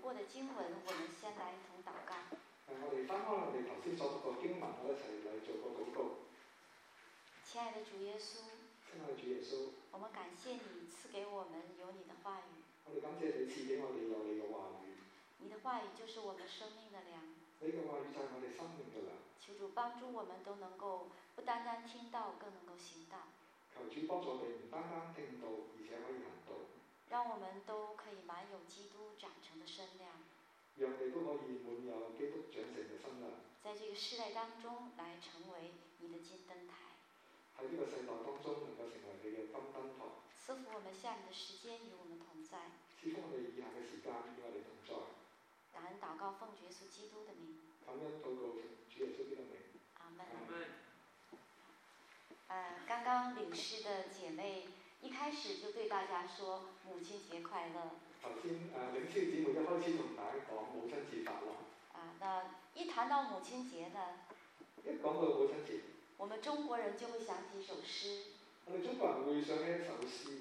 过的經文，我們先來一同禱告。 我哋翻開我哋頭先所讀個經文，我一齊嚟做個禱告。 親愛的主耶穌， 親愛的主耶穌， 我們感謝你賜給我們有你的話語。 我哋感謝你賜俾我哋有你嘅話語。 你的話語就是我們生命的糧。 你嘅話語就係我哋生命嘅糧。 求主幫助我們都能夠不單單聽到，更能夠行道。 求主幫助我哋唔單單聽到，而且可以行道。 讓我們都可以滿有基督長成的身量。 讓你都可以滿有基督長成嘅身量。 在這個世代當中，來成為你的金燈台。 喺呢個世代當中，能夠成為你嘅金燈台。 賜福我們下面的時間與我們同在。 賜福我哋以下嘅時間與我哋同在。 感恩禱告，奉主耶穌基督的名。 感恩禱告，奉主耶穌基督的名。 阿門。剛剛領事的姐妹一開始就對大家說母親節快樂。 頭先領事姊妹一開始同大家講母親節快樂。 那一談到母親節呢， 一講到母親節， 我們中國人就會想起一首詩。 我哋中國人會想起一首詩。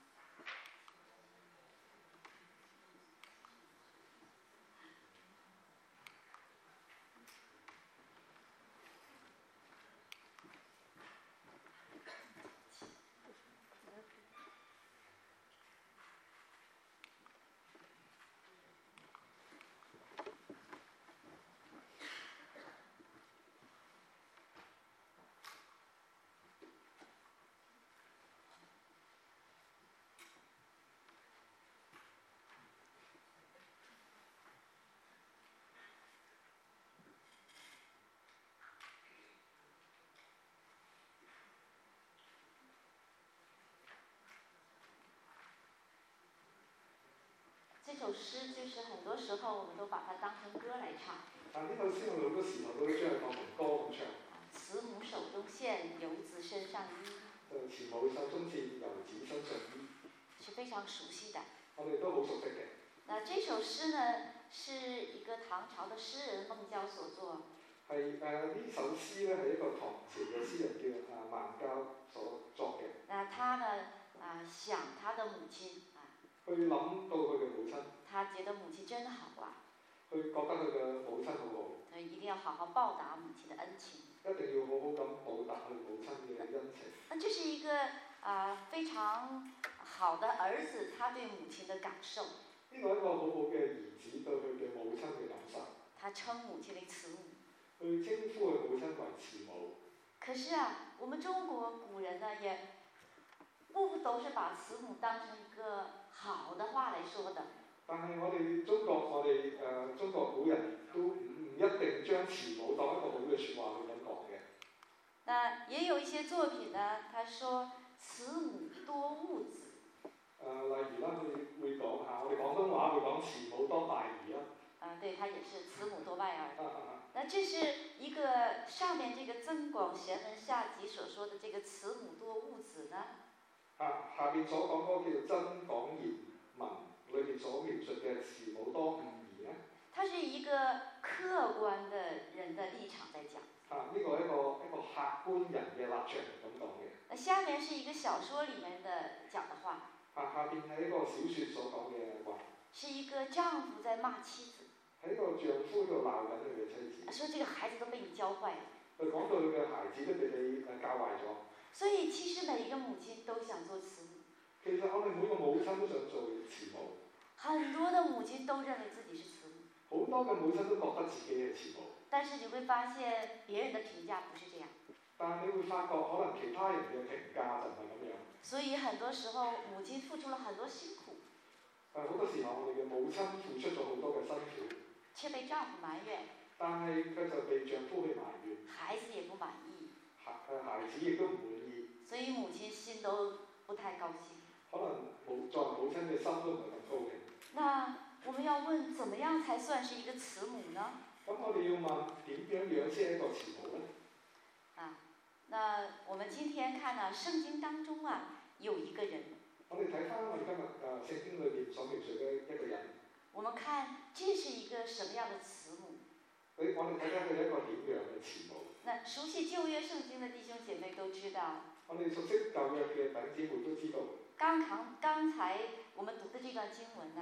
這首詩就是很多時候我們都把它當成歌來唱。 呢首詩我哋好多時候都將佢當成歌咁唱。 慈母手中線，遊子身上衣。 就慈母手中線，遊子身上衣。 是非常熟悉的。 我哋都好熟悉嘅。 那這首詩呢，是一個唐朝的詩人孟郊所作。 係呢首詩咧係一個唐朝嘅詩人叫孟郊所作嘅。 那他呢想他的母親去諗到佢嘅母親。 他覺得母親真好啊。 佢覺得佢嘅母親好好。 他一定要好好報答母親的恩情。 一定要好好咁報答佢母親嘅恩情。 那這是一個非常好的兒子，他對母親的感受。 呢個係一個好好嘅兒子對佢嘅母親嘅感受。 他稱母親為慈母。 去稱呼佢母親為慈母。 可是我們中國古人呢，也不都是把慈母當成一個好的話來說的。 但係我哋中國古人都唔一定將慈母當一個好嘅説話去咁講嘅。 那也有一些作品呢，他說慈母多誤子。 例如啦，佢會講下我哋廣東話會講慈母多敗兒啦。 對，他也是慈母多敗兒。那這是一個上面這個增廣賢文下集所說的這個慈母多誤子呢？ 下邊所講嗰個叫做增廣賢文裏面所描述嘅慈母多誤兒呢？它是一個客觀的人的立場在講。 呢個係一個客觀人嘅立場咁講嘅。 下面是一個小說裡面的講的話。 下邊係一個小説所講嘅話。 是一個丈夫在罵妻子。 係一個丈夫喺度鬧緊佢嘅妻子。 說這個孩子都被你教壞了。 佢講到佢嘅孩子都被你教壞咗。 所以其實每一個母親都想做慈母。 其實我哋每個母親都想做慈母。 很多的母親都認為自己是慈母。 好多嘅母親都覺得自己係慈母。 但是你會發現別人的評價不是這樣。 但係你會發覺可能其他人嘅評價就唔係咁樣。 所以很多時候母親付出了很多辛苦。 好多時候我哋嘅母親付出咗好多嘅辛苦。 卻被丈夫埋怨。但係佢就被丈夫去埋怨。 孩子也不滿意。 孩子亦都唔滿意。 所以母親心都不太高興。 可能作為母親嘅心都唔係咁高興。 那我們要問，怎麼樣才算是一個慈母呢？ 咁我哋要問點樣先係一個慈母呢？ 那我們今天看聖經當中有一個人。 我哋睇翻我哋今日聖經裏邊所描述嘅一個人。 我們看這是一個什麼樣的慈母？ 我哋睇睇佢係一個點樣嘅慈母。 那熟悉舊約聖經的弟兄姐妹都知道。 我哋熟悉舊約嘅弟兄姊妹都知道。 剛才我們讀的這段經文我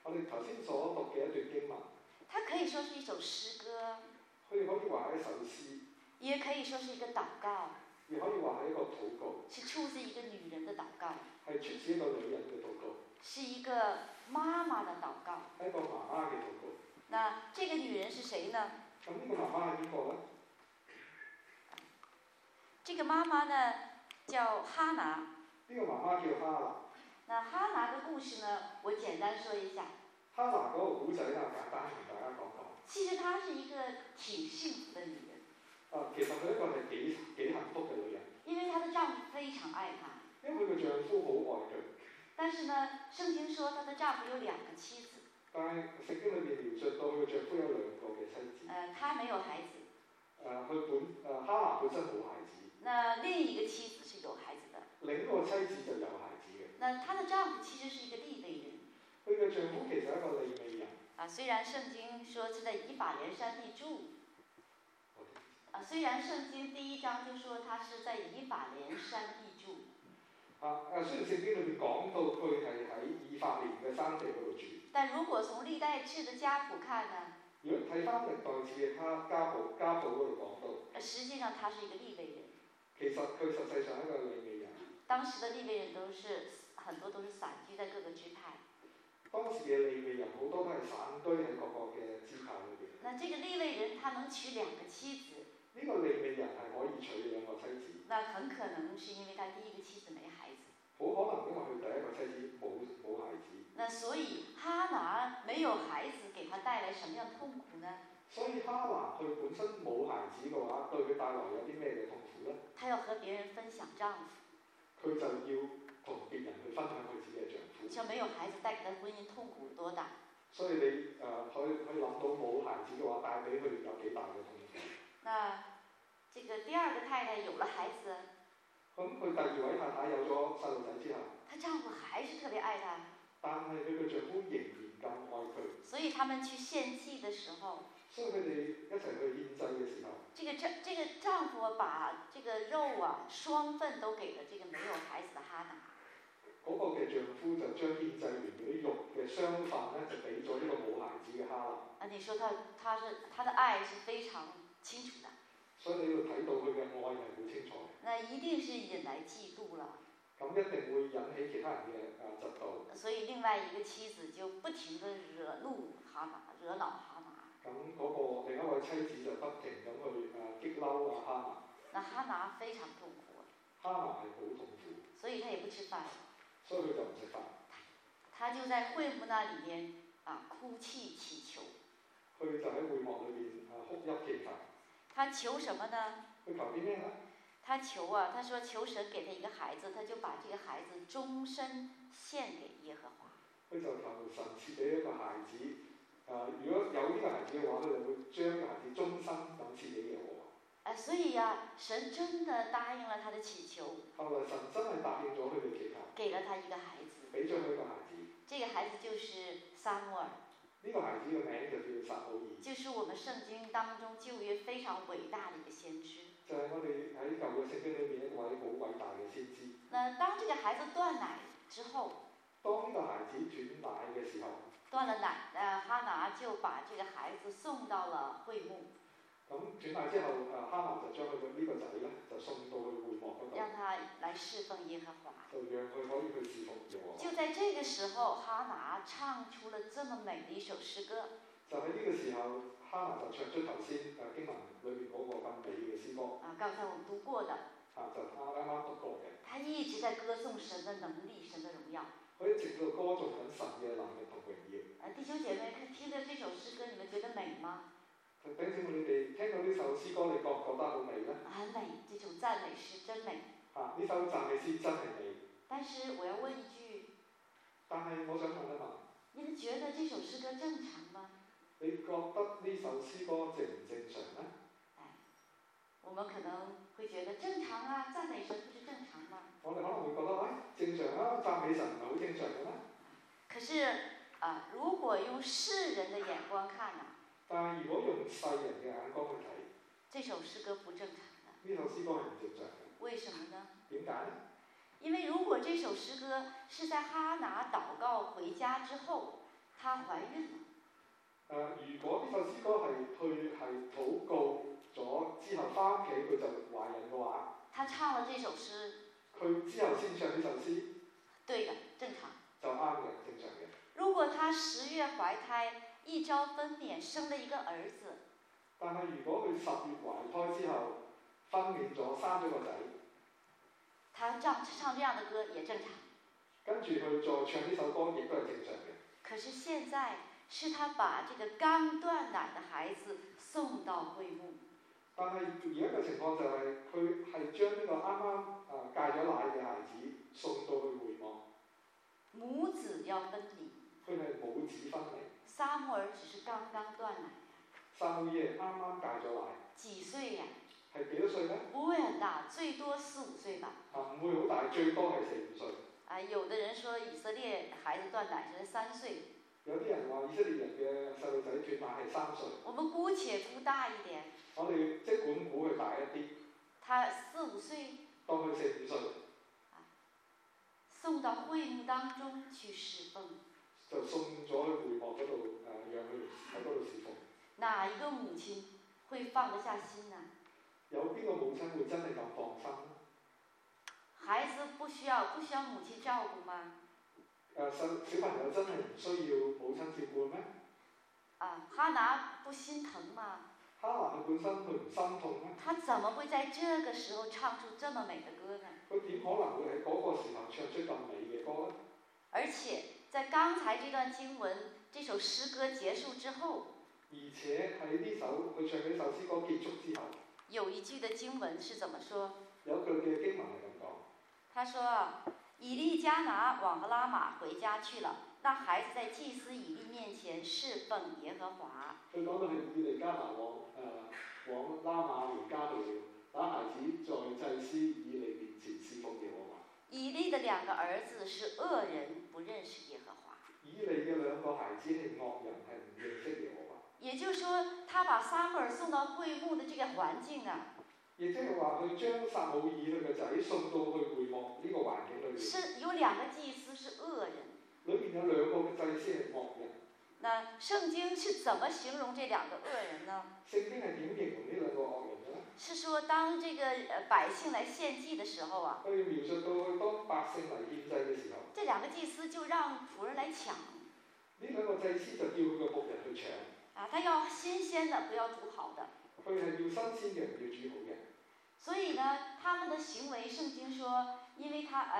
我哋頭先所讀嘅一段經文， 它可以說是一首詩歌， 佢哋可以話係一首詩， 也可以說是一個禱告， 亦可以話係一個禱告， 是出自一個女人的禱告， 係出自一個女人嘅禱告， 是一個媽媽的禱告。 係一個媽媽嘅禱告。 那這個女人是誰呢？ 咁呢個媽媽係邊個呢？ 這個媽媽呢叫哈拿。 呢個媽媽叫哈拿。 那哈拿的故事呢，我簡單說一下。 哈拿嗰個古仔呢，簡單同大家講講。 其實她是一個挺幸福的女人。 其實佢一個係幾幸福嘅女人。 因為她的丈夫非常愛她。 因為佢嘅丈夫好愛佢。 但是呢，聖經說她的丈夫有2個妻子。 但係聖經裏面描述到佢嘅丈夫有2個嘅妻子。 他沒有孩子。 哈拿本身冇孩子。 那另一個妻子是有孩子的。 另一個妻子就有孩子嘅。 那她的丈夫其實是一個利未人。 佢嘅丈夫其實係一個利未人。 雖然聖經說是在以法蓮山地住。雖然聖經第1章就說他是在以法蓮山地住。 雖然聖經裏面講到佢係喺以法蓮嘅山地嗰度住。 但如果從歷代志的家譜看呢？ 如果睇翻歷代志嘅家譜嗰度講到。 實際上他是一個利未人。 其實佢實際上係一個利未人。 當時的利未人很多都是散居在各個支派。 當時嘅利未人好多都係散居喺各個嘅支派裏邊。 那這個利未人他能娶2個妻子。 呢個利未人係可以娶2個妻子。 那很可能是因為他第1個妻子沒孩子。 好可能因為佢第1個妻子冇孩子。 那所以哈拿沒有孩子，給他帶來什麼樣痛苦呢？ 所以哈拿佢本身冇孩子嘅話，對佢帶來有啲咩嘅痛苦呢？ 他要和別人分享丈夫。 佢就要同別人去分享佢自己嘅丈夫。 像沒有孩子帶給他婚姻痛苦有多大？ 所以你可以諗到冇孩子嘅話，帶俾佢有幾大嘅痛苦。 那這個第2個太太有了孩子。 咁佢第2位太太有咗細路仔之後， 她丈夫還是特別愛她。 但係佢嘅丈夫仍然咁愛佢。 所以他們去獻祭的時候。 所以佢哋一齊去獻祭嘅時候。 這個丈夫把這個肉雙份都給了這個沒有孩子的哈拿。 嗰個嘅丈夫就將獻祭完嗰啲肉嘅雙份呢，就俾咗呢個冇孩子嘅哈拿。 你說他的愛是非常清楚的。 所以你要睇到佢嘅愛係好清楚嘅。 那一定是引來嫉妒了。 咁一定會引起其他人嘅嫉妒。 所以另外一個妻子就不停地惹怒哈拿，惹惱哈拿。 咁嗰個另一位妻子就不停咁去激嬲哈拿。 那哈拿非常痛苦。 哈拿係好痛苦。 所以他也不吃飯。 所以佢就唔食飯。 他就在會幕那裡面哭泣祈求。 佢就喺會幕裏邊哭泣祈求。 他求什麼呢？ 佢求啲咩呢？ 他求他說求神給他一個孩子，他就把這個孩子終身獻給耶和華。佢就求神賜俾一個孩子，如果有呢個孩子嘅話，佢就會將呢個孩子終身咁賜俾耶和華。 所以神真的答應了他的祈求。 後來神真係答應咗佢嘅祈求。 給了他一個孩子。 俾咗佢一個孩子。 這個孩子就是撒母耳。 呢個孩子嘅名就叫撒母耳。 就是我們聖經當中舊約非常偉大的一個先知。 就係我哋喺舊約聖經裏面一位好偉大嘅先知。 當這個孩子斷奶之後， 當呢個孩子斷奶嘅時候， 斷了奶，哈拿就把這個孩子送到了會幕。 咁斷奶之後，哈拿就將佢呢個仔咧就送到去會幕嗰度。 讓他來侍奉耶和華。 就讓佢可以去侍奉耶和華。 就在這個時候，哈拿唱出了這麼美的一首詩歌。 就喺呢個時候，哈拿就唱出頭先經文裏面嗰個咁美嘅詩歌。 剛才我們讀過的。 就啱讀過嘅。 他一直在歌頌神的能力，神的榮耀。 佢一直喺度歌頌緊神嘅能力同榮耀。 弟兄姐妹，聽着這首詩歌，你們覺得美嗎？ 弟兄姊妹，你哋聽到呢首詩歌，你覺唔覺得好美呢？ 很美，這種讚美詩真美。 呢首讚美詩真係美。 但是我要問一句。 但係我想問一問。 你們覺得這首詩歌正常嗎？ 你覺得呢首詩歌正唔正常呢？ 我們可能會覺得正常啊，讚美神不是正常嗎？ 我哋可能會覺得正常啊，讚美神唔係好正常嘅咩？ 可是如果用世人的眼光看但係如果用世人嘅眼光去睇， 這首詩歌不正常的。 呢首詩歌係唔正常嘅。 為什麼呢？ 點解呢？ 因為如果這首詩歌是在哈拿禱告回家之後， 她懷孕了。 如果呢首詩歌係禱告咗之後翻屋企佢就懷孕嘅話， 她唱了這首詩， 佢之後先唱呢首詩， 對的，正常。 就啱嘅，正常嘅。 如果她10月懷胎，1朝分娩生了一個兒子， 但係如果佢10月懷胎之後分娩咗生咗個仔， 她唱這樣的歌也正常。 跟住佢再唱呢首歌亦都係正常嘅。 可是現在是她把這個剛斷奶的孩子送到會幕。 但係而家嘅情況就係佢係將呢個啱啱戒咗奶嘅孩子送到去會幕。 母子要分離。 佢係母子分離。 撒母耳只是剛剛斷奶。 撒母耳啱啱戒咗奶。 幾歲呀？ 係幾多歲呢？ 不會很大，最多4、5歲吧。 唔會好大，最多係4、5歲。 有的人說以色列孩子斷奶是3歲。 有啲人話以色列人嘅細路仔斷奶係3歲。 我們姑且估大一點。 我哋即管估佢大一啲。 他4、5歲。 當佢4、5歲。 送到會幕當中去侍奉。 就送咗去會幕嗰度，讓佢喺嗰度侍奉。 哪一個母親會放得下心呢？ 有邊個母親會真係咁放心呢？ 孩子不需要母親照顧嗎？ 小朋友真係唔需要母親照顧咩？ 哈拿不心疼嗎？ 哈拿佢本身佢唔心痛咩？ 他怎麼會在這個時候唱出這麼美的歌呢？ 佢點可能會喺嗰個時候唱出咁美嘅歌呢？ 而且在剛才這段經文這首詩歌結束之後， 而且喺佢唱呢首詩歌結束之後， 有一句的經文是怎麼說？ 有句嘅經文係咁講。 他說：以利加拿往拉瑪回家去了，那孩子在祭司以利面前侍奉耶和華。 佢講到係以利加拿往拉瑪回家去了，那孩子在祭司以利面前侍奉耶和華。 以利的2個兒子是惡人，不認識耶和華。 以利嘅2個孩子係惡人，係唔認識耶和華。 也就是說，他把撒母耳送到會幕的這個環境啊， 亦即係話佢將撒母耳佢嘅仔送到去會幕呢個環境裏面。 是有2個祭司是惡人。 裏面有2個嘅祭司係惡人。 那聖經是怎麼形容這2個惡人呢？ 聖經係點形容呢2個惡人嘅呢？ 是說當這個百姓來獻祭的時候啊， 佢描述到去當百姓嚟獻祭嘅時候， 這2個祭司就讓僕人來搶。 呢2個祭司就叫佢個僕人去搶。 他要新鮮的，不要煮好的。 佢係要新鮮嘅，唔要煮好嘅。 所以呢，他們的行為，聖經說，因為他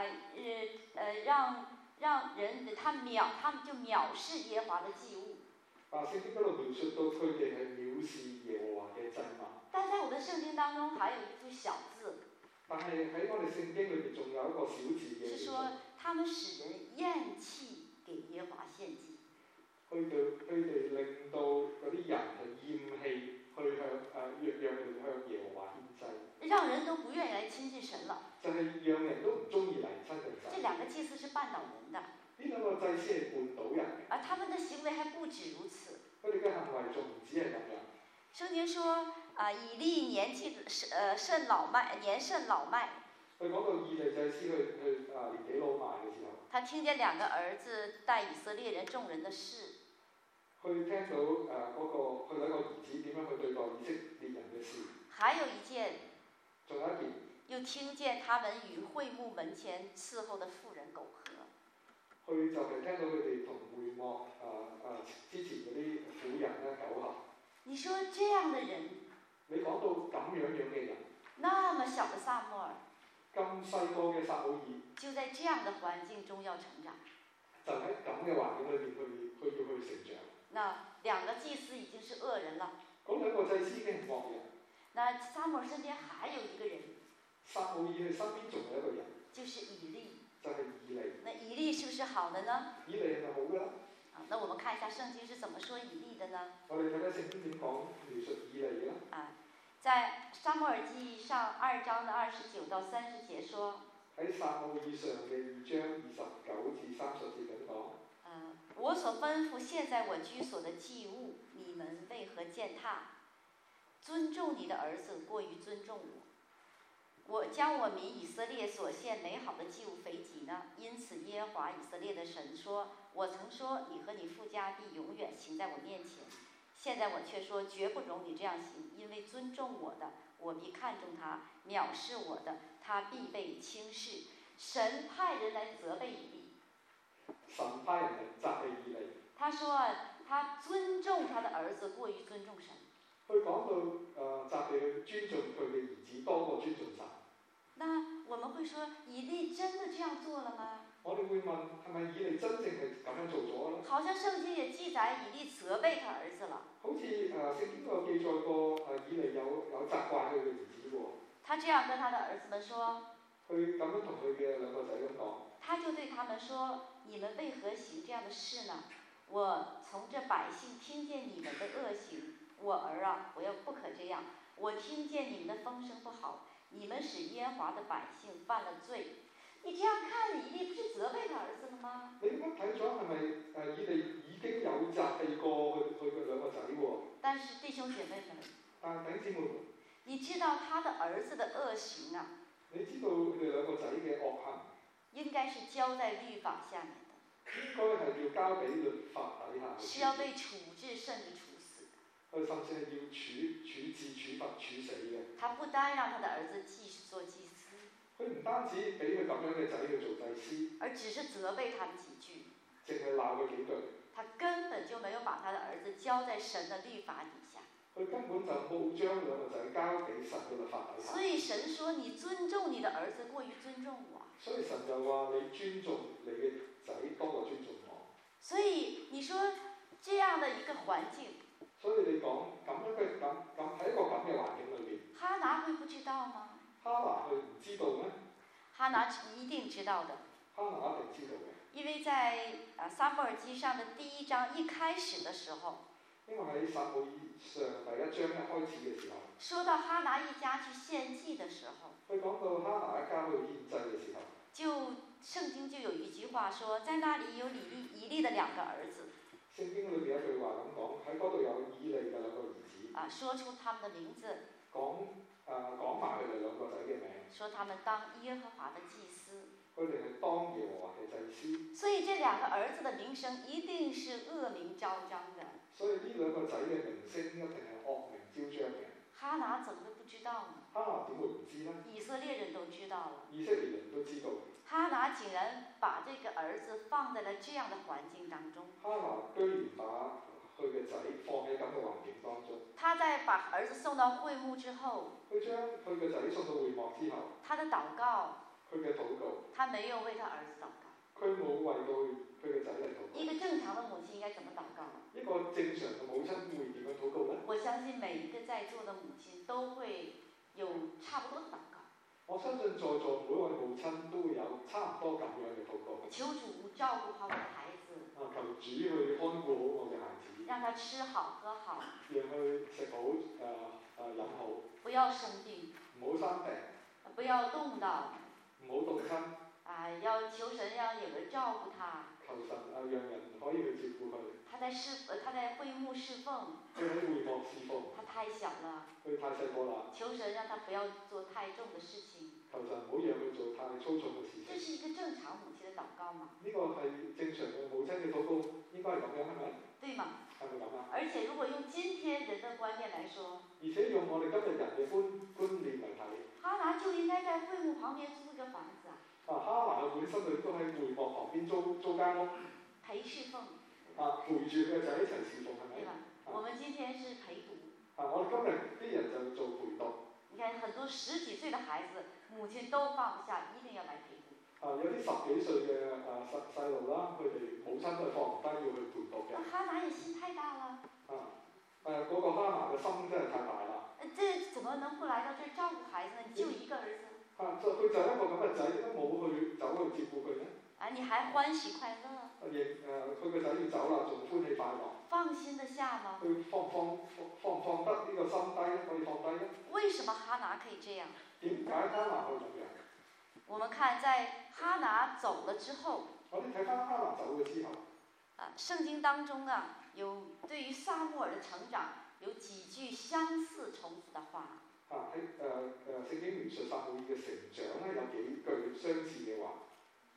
讓人他們就藐視耶和華的祭物。 聖經嗰度描述到佢哋係藐視耶和華嘅祭物。 但在我的聖經當中，還有一句小字。 但係喺我哋聖經裏面仲有一個小字嘅。 是說他們使人厭棄給耶和華獻祭。 佢哋令到嗰啲人係厭棄去向讓佢哋向耶和華獻祭。 讓人都不願意來親近神了。 就係讓人都唔中意嚟親近神。 這2個祭司是絆倒人的。 呢2個祭司係絆倒人嘅。 而他們的行為還不止如此。 佢哋嘅行為仲唔止係咁樣。 聖經說以利年甚老邁。 佢講到以利祭司去年紀老邁嘅時候， 他聽見2個兒子帶以色列人眾人的事。 佢聽到佢兩個兒子點樣去對待以色列人嘅事。 還有一件。 仲有一件。 又聽見他們與會幕門前伺候的婦人苟合。 佢就係聽到佢哋同會幕之前嗰啲婦人咧苟合。 你說這樣的人， 你講到咁樣嘅人， 那麼小的撒母耳， 咁細個嘅撒母耳， 就在這樣的環境中要成長， 就喺咁嘅環境裏邊佢要去成長。 那2個祭司已經是惡人了。 嗰2個祭司已經係惡人。 那撒母耳身邊還有一個人。 撒母耳佢身邊仲有一個人。 就是以利。 就係以利。 那以利是不是好的呢？ 以利係咪好嘅？ 那我們看一下聖經是怎麼說以利的呢？ 我哋睇睇聖經點講描述以利啦。 在撒母耳記上2章的29到30節說。 喺撒母耳上嘅2章29至30節咁講。 我所吩咐現在我居所的祭物，你們為何踐踏？尊重你的兒子過於尊重我。我將我民以色列所獻美好的祭物肥己呢？因此耶和華以色列的神說： 我曾说你和你父家必永远行在我面前，现在我却说绝不容你这样行，因为尊重我的，我必看重他；藐视我的，他必被轻視。神派人來責備以利。 神派人嚟責備以利。 他說他尊重他的兒子過於尊重神。 佢講到責備佢尊重佢嘅兒子多過尊重神。 那我們會說以利真的這樣做了嗎？ 我哋會問係咪以利真正係咁樣做咗咧？ 好像聖經也記載以利責備他兒子了。 好似聖經都有記載過以利有責怪佢嘅兒子喎。 他這樣跟他的兒子們說。 佢咁樣同佢嘅兩個仔咁講。 他就對他們說：你們為何行這樣的事呢？我從這百姓聽見你們的惡行，我兒啊，不可這樣。我聽見你們的風聲不好，你們使耶和華的百姓犯了罪。你這樣看，以利不是責備他兒子了嗎？ 你咁樣睇咗係咪以利已經有責備過佢嘅兩個仔喎？ 但是弟兄姐妹們， 弟兄姊妹們， 你知道他的兒子的惡行啊？ 你知道佢哋兩個仔嘅惡行， 應該是交在律法下面的。 應該係要交俾律法底下。 是要被處置甚至處死。 佢甚至係要處置、處罰、處死嘅。 他不單讓他的兒子繼續做祭司， 佢唔單止俾佢咁樣嘅仔去做祭司， 而只是責備他幾句， 淨係鬧佢幾句。 他根本就沒有把他的兒子交在神的律法底下。 佢根本就冇將兩個仔交俾神嘅律法底下。 所以神說：你尊重你的兒子過於尊重我。 所以神就話：你尊重你嘅仔多過尊重我。 所以你說這樣的一個環境， 所以你講咁樣嘅咁喺一個咁嘅環境裏邊， 哈拿會不知道嗎？ 哈拿佢唔知道咩？ 哈拿一定知道的。 哈拿一定知道嘅。 因為在撒母耳記上的第一章一開始的時候， 因為喺撒母耳上第一章一開始嘅時候， 說到哈拿一家去獻祭的時候， 佢講到哈拿一家去獻祭嘅時候， 就聖經就有一句話說，在那裡有以利的兩個兒子。 聖經裏邊一句話咁講，喺嗰度有以利嘅兩個兒子。 說出他們的名字。 講埋佢哋兩個仔嘅名。 說他們當耶和華的祭司。 佢哋係當耶和華嘅祭司。 所以這兩個兒子的名聲一定是惡名昭彰的。 所以呢兩個仔嘅名聲一定係惡名昭彰嘅。 哈拿怎麼會不知道呢？ 哈拿點會唔知呢？ 以色列人都知道了。 以色列人都知道。 哈拿竟然把這個兒子放在了這樣的環境當中。 哈拿居然把佢嘅仔放喺咁嘅環境當中。 他在把兒子送到會幕之後， 佢將佢嘅仔送到會幕之後， 他的禱告， 佢嘅禱告， 他沒有為他兒子禱告。 佢冇為到佢嘅仔嚟禱告。 一個正常的母親應該怎麼禱告？ 一個正常嘅母親會點樣禱告呢？ 我相信每一個在座的母親都會有差不多的禱告。 我相信在座每位母親都會有差唔多咁樣嘅禱告。 求主照顧好我的孩子。 求主去看顧好我嘅孩子。 讓他吃好喝好。 讓佢食好飲好。 不要生病。 唔好生病。 不要凍到。 唔好凍親。 要求神讓有人照顧他。 求神讓人可以去照顧佢。 他在會幕侍奉。 佢喺會幕侍奉。 他太小了。 佢太細個啦。 求神讓他不要做太重的事情。 求神唔好讓佢做太粗重嘅事情。 這是一個正常母親的禱告嗎？ 呢個係正常嘅母親嘅禱告，應該係咁樣，係咪？ 對嗎？ 係咪咁啊？ 而且如果用今天人的觀念來說， 而且用我哋今日人嘅觀念嚟睇， 哈拿就應該在會幕旁邊租一個房子啊。 哈拿嘅本身佢都喺會幕旁邊租間屋。 陪侍奉。 陪住佢嘅仔一齊侍奉，係咪？ 對吧？我們今天是陪讀。 我哋今日啲人就做陪讀。 你看很多10幾歲的孩子，母親都放不下，一定要來陪讀。 有啲10幾歲嘅細路啦，佢哋母親都係放唔低要去陪讀嘅。 哈拿也心太大了。 嗰個哈拿嘅心真係太大啦。 這怎麼能不來到這兒照顧孩子呢？你就一個兒子。 佢就一個咁嘅仔，點解冇去走去照顧佢呢？ 你還歡喜快樂？ 佢個仔要走啦，仲歡喜快樂。 放心得下嗎？ 佢放得呢個心低咧？可以放低咧？ 為什麼哈拿可以這樣？ 點解哈拿可以咁樣？ 我們看在哈拿走了之後， 我哋睇翻哈拿走咗之後， 聖經當中有對於撒母耳的成長有幾句相似重複的話。 喺聖經描述撒母耳嘅成長咧，有幾句相似嘅話。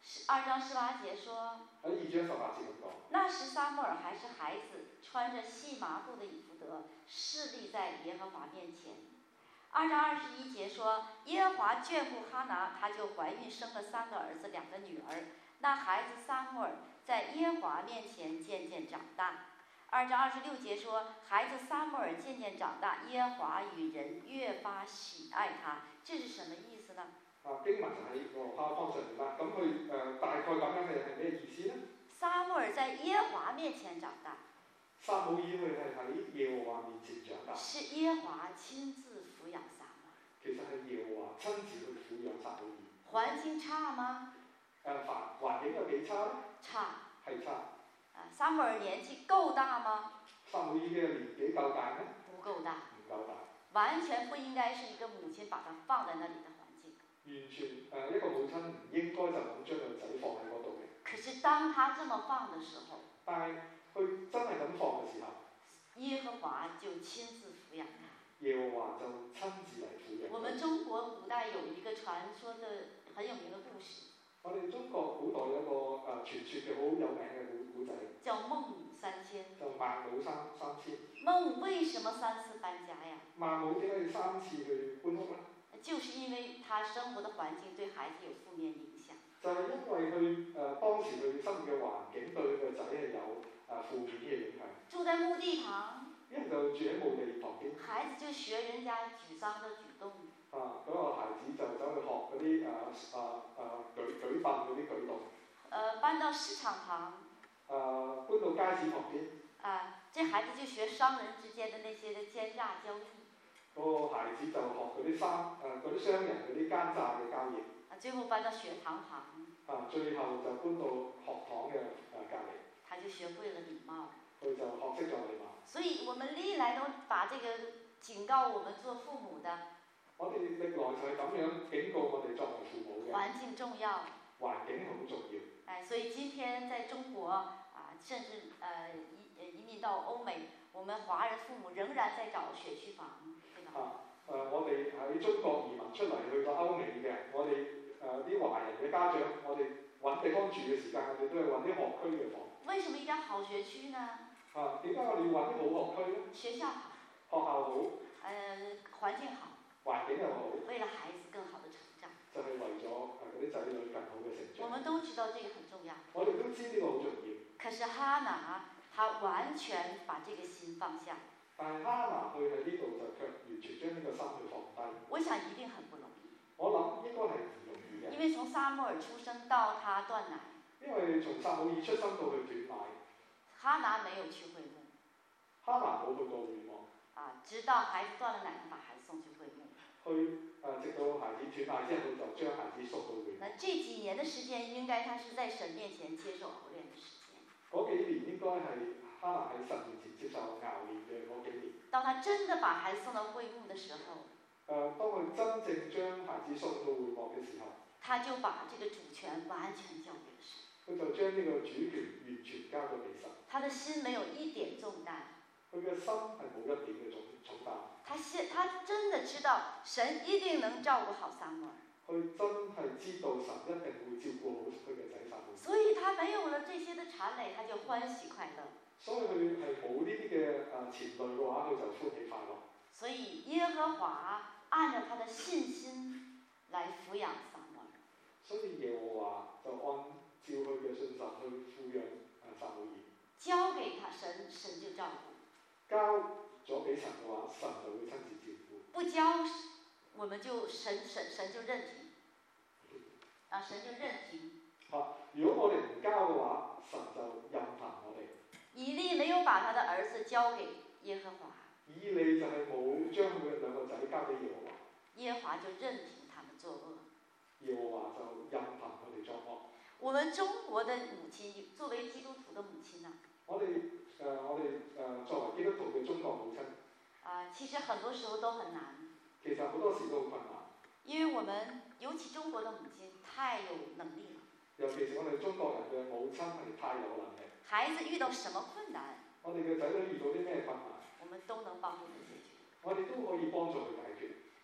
2章18節說， 喺2章18節咁講。 那時撒母耳還是孩子，穿着細麻布的以弗得，侍立在耶和華面前。2章21節說，耶和華眷顧哈拿，她就懷孕生了3個兒子2個女兒。那孩子撒母耳在耶和華面前漸漸長大。2章26節說，孩子撒母耳漸漸長大，耶和華與人越發喜愛他。這是什麼意思呢？ 經文就喺個 PowerPoint 上面啦，咁佢大概咁樣嘅係咩意思呢？ 撒母耳在耶和華面前長大。 撒母耳佢係喺耶和華面前長大。 是耶和華親自撫養撒母耳。 其實係耶和華親自去撫養撒母耳。 環境差嗎？ 環境有幾差呢？ 差。 係差。 撒母耳年紀夠大嗎？ 撒母耳嘅年紀夠大咩？ 不夠大。 唔夠大。 完全不應該是一個母親把他放在那裡的環境。 完全一個母親唔應該就咁將個仔放喺嗰度嘅。 可是當他這麼放的時候， 但係佢真係咁放嘅時候， 耶和華就親自撫養他。 耶和華就親自嚟撫養。 我們中國古代有一個傳說的很有名的故事。 我哋中國古代有一個傳說嘅好有名嘅古仔， 叫孟母三遷。 就孟母三遷。 孟母為什麼3次搬家呀？ 孟母點解要3次去搬屋呢？ 就是因為他生活的環境對孩子有負面影響。 就係因為佢當時佢生活嘅環境對佢個仔係有負面嘅影響。 住在墓地旁。 一人就住喺墓地旁邊。 孩子就學人家舉喪的舉動。 嗰個孩子就走去學嗰啲舉殯嗰啲舉動。 搬到市場旁。 搬到街市旁邊。 這孩子就學商人之間的那些的奸詐交易。嗰個孩子就學嗰啲商人嗰啲奸詐嘅交易。 最後搬到學堂旁。 最後就搬到學堂嘅隔離。 他就學會了禮貌。 佢就學識咗禮貌。 所以我們歷來都把這個警告我們做父母的。 我哋歷來就係咁樣警告我哋作為父母嘅。 環境重要。 環境好重要。 所以今天在中國甚至移民到歐美，我們華人父母仍然在找學區房，對吧？ 我哋喺中國移民出嚟去到歐美嘅，我哋啲華人嘅家長，我哋揾地方住嘅時間，我哋都係揾啲學區嘅房。 為什麼一定要好學區呢？ 點解我哋要揾啲好學區呢？ 學校好。 學校好。 環境好。 環境又好。 為了孩子更好的成長。 就係為咗嗰啲仔女更好嘅成長。 我們都知道這個很重要。 我哋都知呢個好重要。 可是哈拿，他完全把這個心放下。 但係哈拿佢喺呢度就卻完全將呢個心去放低。 我想一定很不容易。 我諗應該係唔容易嘅。 因為從撒母耳出生到他斷奶。 因為從撒母耳出生到佢斷奶。 哈拿沒有去會幕。 哈拿冇去過會幕。 直到孩子斷了奶，把孩子送去會幕。 直到孩子斷奶之後，就將孩子送到會幕。 那這幾年的時間，應該他是在神面前接受熬煉的時間。 嗰幾年應該係哈拿喺神面前接受熬煉嘅嗰幾年。 當他真的把孩子送到會幕的時候。 當佢真正將孩子送到會幕嘅時候。 他就把這個主權完全交給了神。 佢就將呢個主權完全交咗俾神。 他的心沒有一點重擔。 佢嘅心係冇一點嘅重擔。 他真的知道神一定能照顧好撒母耳。 佢真係知道神一定會照顧好佢嘅仔撒母耳。 所以他沒有了這些的纏累，他就歡喜快樂。 所以佢係冇呢啲嘅纏累嘅話，佢就歡喜快樂。 所以耶和華按照他的信心來撫養撒母耳。 所以耶和華就按照佢嘅信心去撫養撒母耳。 交給他神，神就照顧。 交咗俾神嘅話，神就會親自照顧。 不交，我們就神就任憑。神就任憑。 如果我哋唔交嘅話，神就任憑我哋。 以利沒有把他的兒子交給耶和華。 以利就係冇將佢嘅兩個仔交俾耶和華。 耶和華就任憑他們作惡。 耶和華就任憑佢哋作惡。 我們中國的母親，作為基督徒的母親呢？ 我哋作為基督徒嘅中國母親。 其實很多時候都很難。 其實好多時都好困難。 因為我們尤其中國的母親太有能力了。 尤其是我哋中國人嘅母親係太有能力。 孩子遇到什麼困難， 我哋嘅仔女遇到啲咩困難， 我們都能幫助佢解決。 我哋都可以幫助佢解決。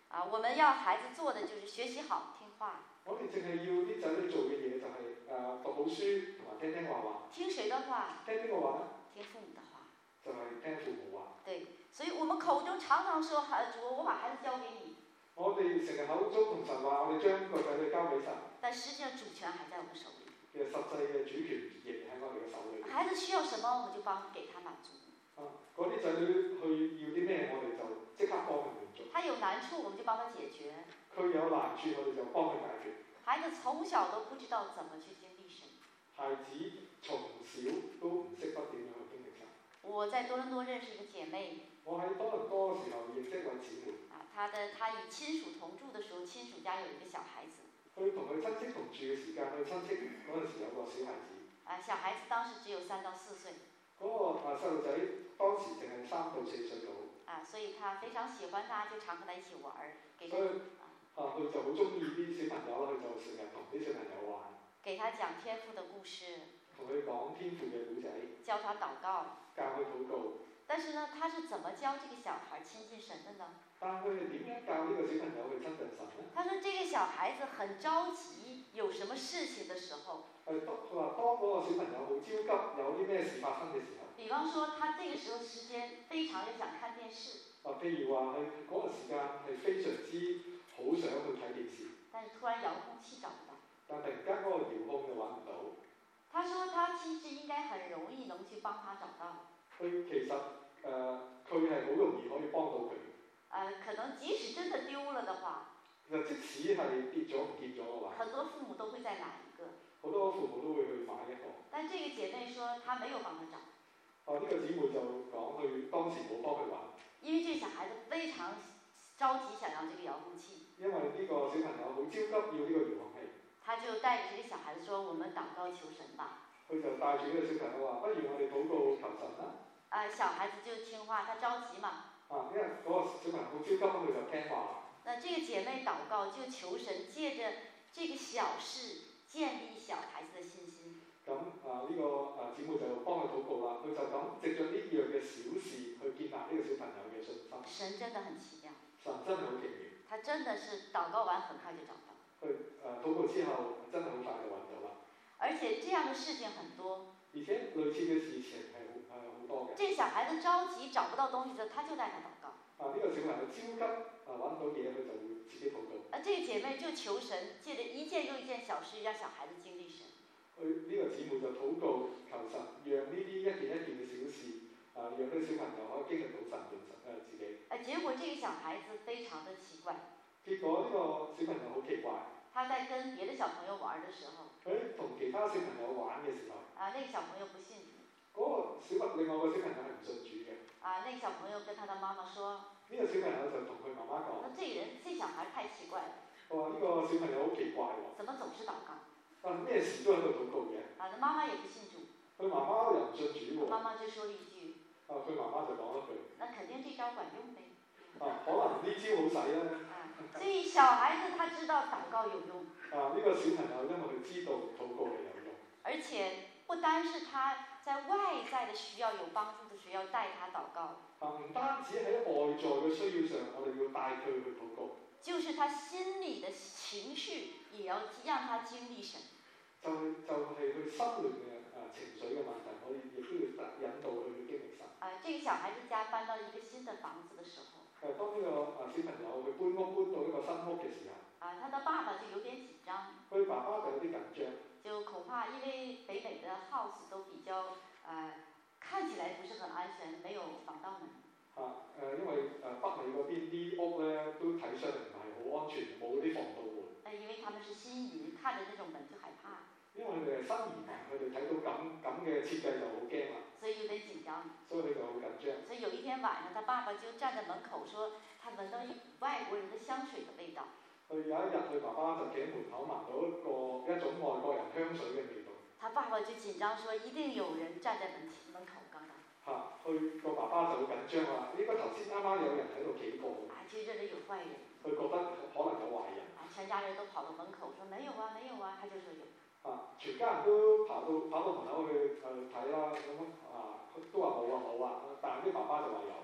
我們要孩子做的就是學習好聽話。 我哋淨係要啲仔女做嘅嘢就係讀好書同埋聽話。 聽誰的話？ 聽邊個話咧？ 聽父母的話。 就係聽父母話。 對，所以我們口中常常說：主，我把孩子交給你。 我哋成日口中同神話，我哋將個仔女交俾神。 但實際上主權還在我們手裏。 其實實際嘅主權仍然喺我哋嘅手裏。 孩子需要什麼，我們就幫給他滿足。 嗰啲仔女去要啲咩，我哋就即刻幫佢滿足。 他有難處，我們就幫他解決。 佢有難處，我哋就幫佢解決。 孩子從小都不知道怎麼去經歷神。孩子從小都唔識得點樣去經歷神。 我在多倫多認識一個姐妹。 我喺多倫多嘅時候認識一位姊妹。 她與親屬同住的時候，親屬家有一個小孩子。 佢同佢親戚同住嘅時間，佢親戚嗰陣時有個小孩子。 小孩子當時只有3到4歲。 嗰個細路仔當時淨係3到4歲到。 所以他非常喜歡他，就常跟他一起玩。 所以佢就好中意啲小朋友啦，佢就成日同啲小朋友玩。 給他講天父的故事。 同佢講天父嘅故仔。 教他禱告。 教佢禱告。 但是呢，他是怎麼教這個小孩親近神的呢？ 但佢係點樣教呢個小朋友去親近神呢？ 他說：這個小孩子很着急，有什麼事情的時候。 佢話當嗰個小朋友好焦急，有啲咩事發生嘅時候。 比方說，他這個時候時間非常的想看電視。 譬如話佢嗰個時間係非常之好想去睇電視。 但是突然遙控器找不到。 但突然間嗰個遙控就揾唔到。 他說：他其實應該很容易能去幫他找到。 佢其實佢係好容易可以幫到佢。 可能即使真的丟了的話， 即使係跌咗唔見咗嘅話， 很多父母都會再買一個。 好多父母都會去買一個。 但這個姐妹說，她沒有幫他找。 呢個姊妹就講佢當時冇幫佢揾。 因為這個小孩子非常着急想要這個遙控器。 因為呢個小朋友好焦急要呢個遙控器。 他就帶着這個小孩子說：我們禱告求神吧。 佢就帶住呢個小朋友話：不如我哋禱告求神啦。 小孩子就聽話，他着急嘛。 因為嗰個小朋友好焦急，佢就聽話。 那這個姐妹禱告就求神借着這個小事建立小孩子的信心。 咁呢個姊妹就幫佢禱告啦。佢就咁藉著呢樣嘅小事去建立呢個小朋友嘅信心。 神真的很奇妙。 神真係好奇妙。 他真的是禱告完很快就找到。 佢禱告之後真係好快就揾到啦。 而且這樣的事情很多。 而且類似嘅事情係好多嘅。 這小孩子着急找不到東西的時候，他就帶他禱告。 呢個小朋友焦急揾唔到嘢，佢就會自己禱告。 這個姐妹就求神，借着一件又一件小事，讓小孩子經歷神。 呢個姊妹就禱告求神，讓呢啲一件一件嘅小事，讓呢個小朋友可以經歷到神用自己。 結果這個小孩子非常的奇怪。 結果呢個小朋友好奇怪。 他在跟別的小朋友玩的時候。 佢同其他小朋友玩嘅時候。 那個小朋友不信主。 另外個小朋友係唔信主嘅。 那個小朋友跟他的媽媽說。 呢個小朋友就同佢媽媽講。 這小孩太奇怪了。 呢個小朋友好奇怪喎。 怎麼總是禱告？ 咩事都喺度禱告嘅。 那媽媽也不信主。 佢媽媽又唔信主喎。 媽媽就說了一句。 佢媽媽就講一句。 那肯定這招管用唄。 可能呢招好使啦。 所以小孩子他知道禱告有用。 呢個小朋友因為佢知道禱告係有用。 而且不單是他在外在的需要有幫助的時候要帶他禱告。 唔單止喺外在嘅需要上，我哋要帶佢去禱告。 就是他心裡的情緒，也要讓他經歷神。 就係佢心裏嘅情緒嘅問題，我哋亦都要引導佢去經歷神。 這個小孩子家搬到一個新的房子的時候。 當呢個小朋友佢搬到一個新屋嘅時候。 他的爸爸就有點緊張。 佢爸爸就有啲緊張。 就恐怕因為北美的 house 都比較看起來不是很安全，沒有防盜門。 因為北美嗰邊啲屋咧都睇上嚟唔係好安全，冇啲防盜門。 因為他們是新移，看着那種門就害怕。 因為佢哋係新移民，佢哋睇到咁嘅設計就好驚啦。 所以有點緊張。 所以佢就好緊張。 所以有一天晚上，他爸爸就站在門口說，他聞到一股外國人的香水的味道。 有一日，佢爸爸就企喺門口聞到一種外國人香水嘅味道。 他爸爸就緊張說，一定有人站在門口剛剛。 佢個爸爸就好緊張啦，應該頭先啱啱有人喺度企過。 就認為有壞人。 佢覺得可能有壞人。 全家人都跑到門口說沒有啊，沒有啊，他就說有。 全家人都跑到門口去睇啦，咁都話冇啊，但係啲爸爸就話有。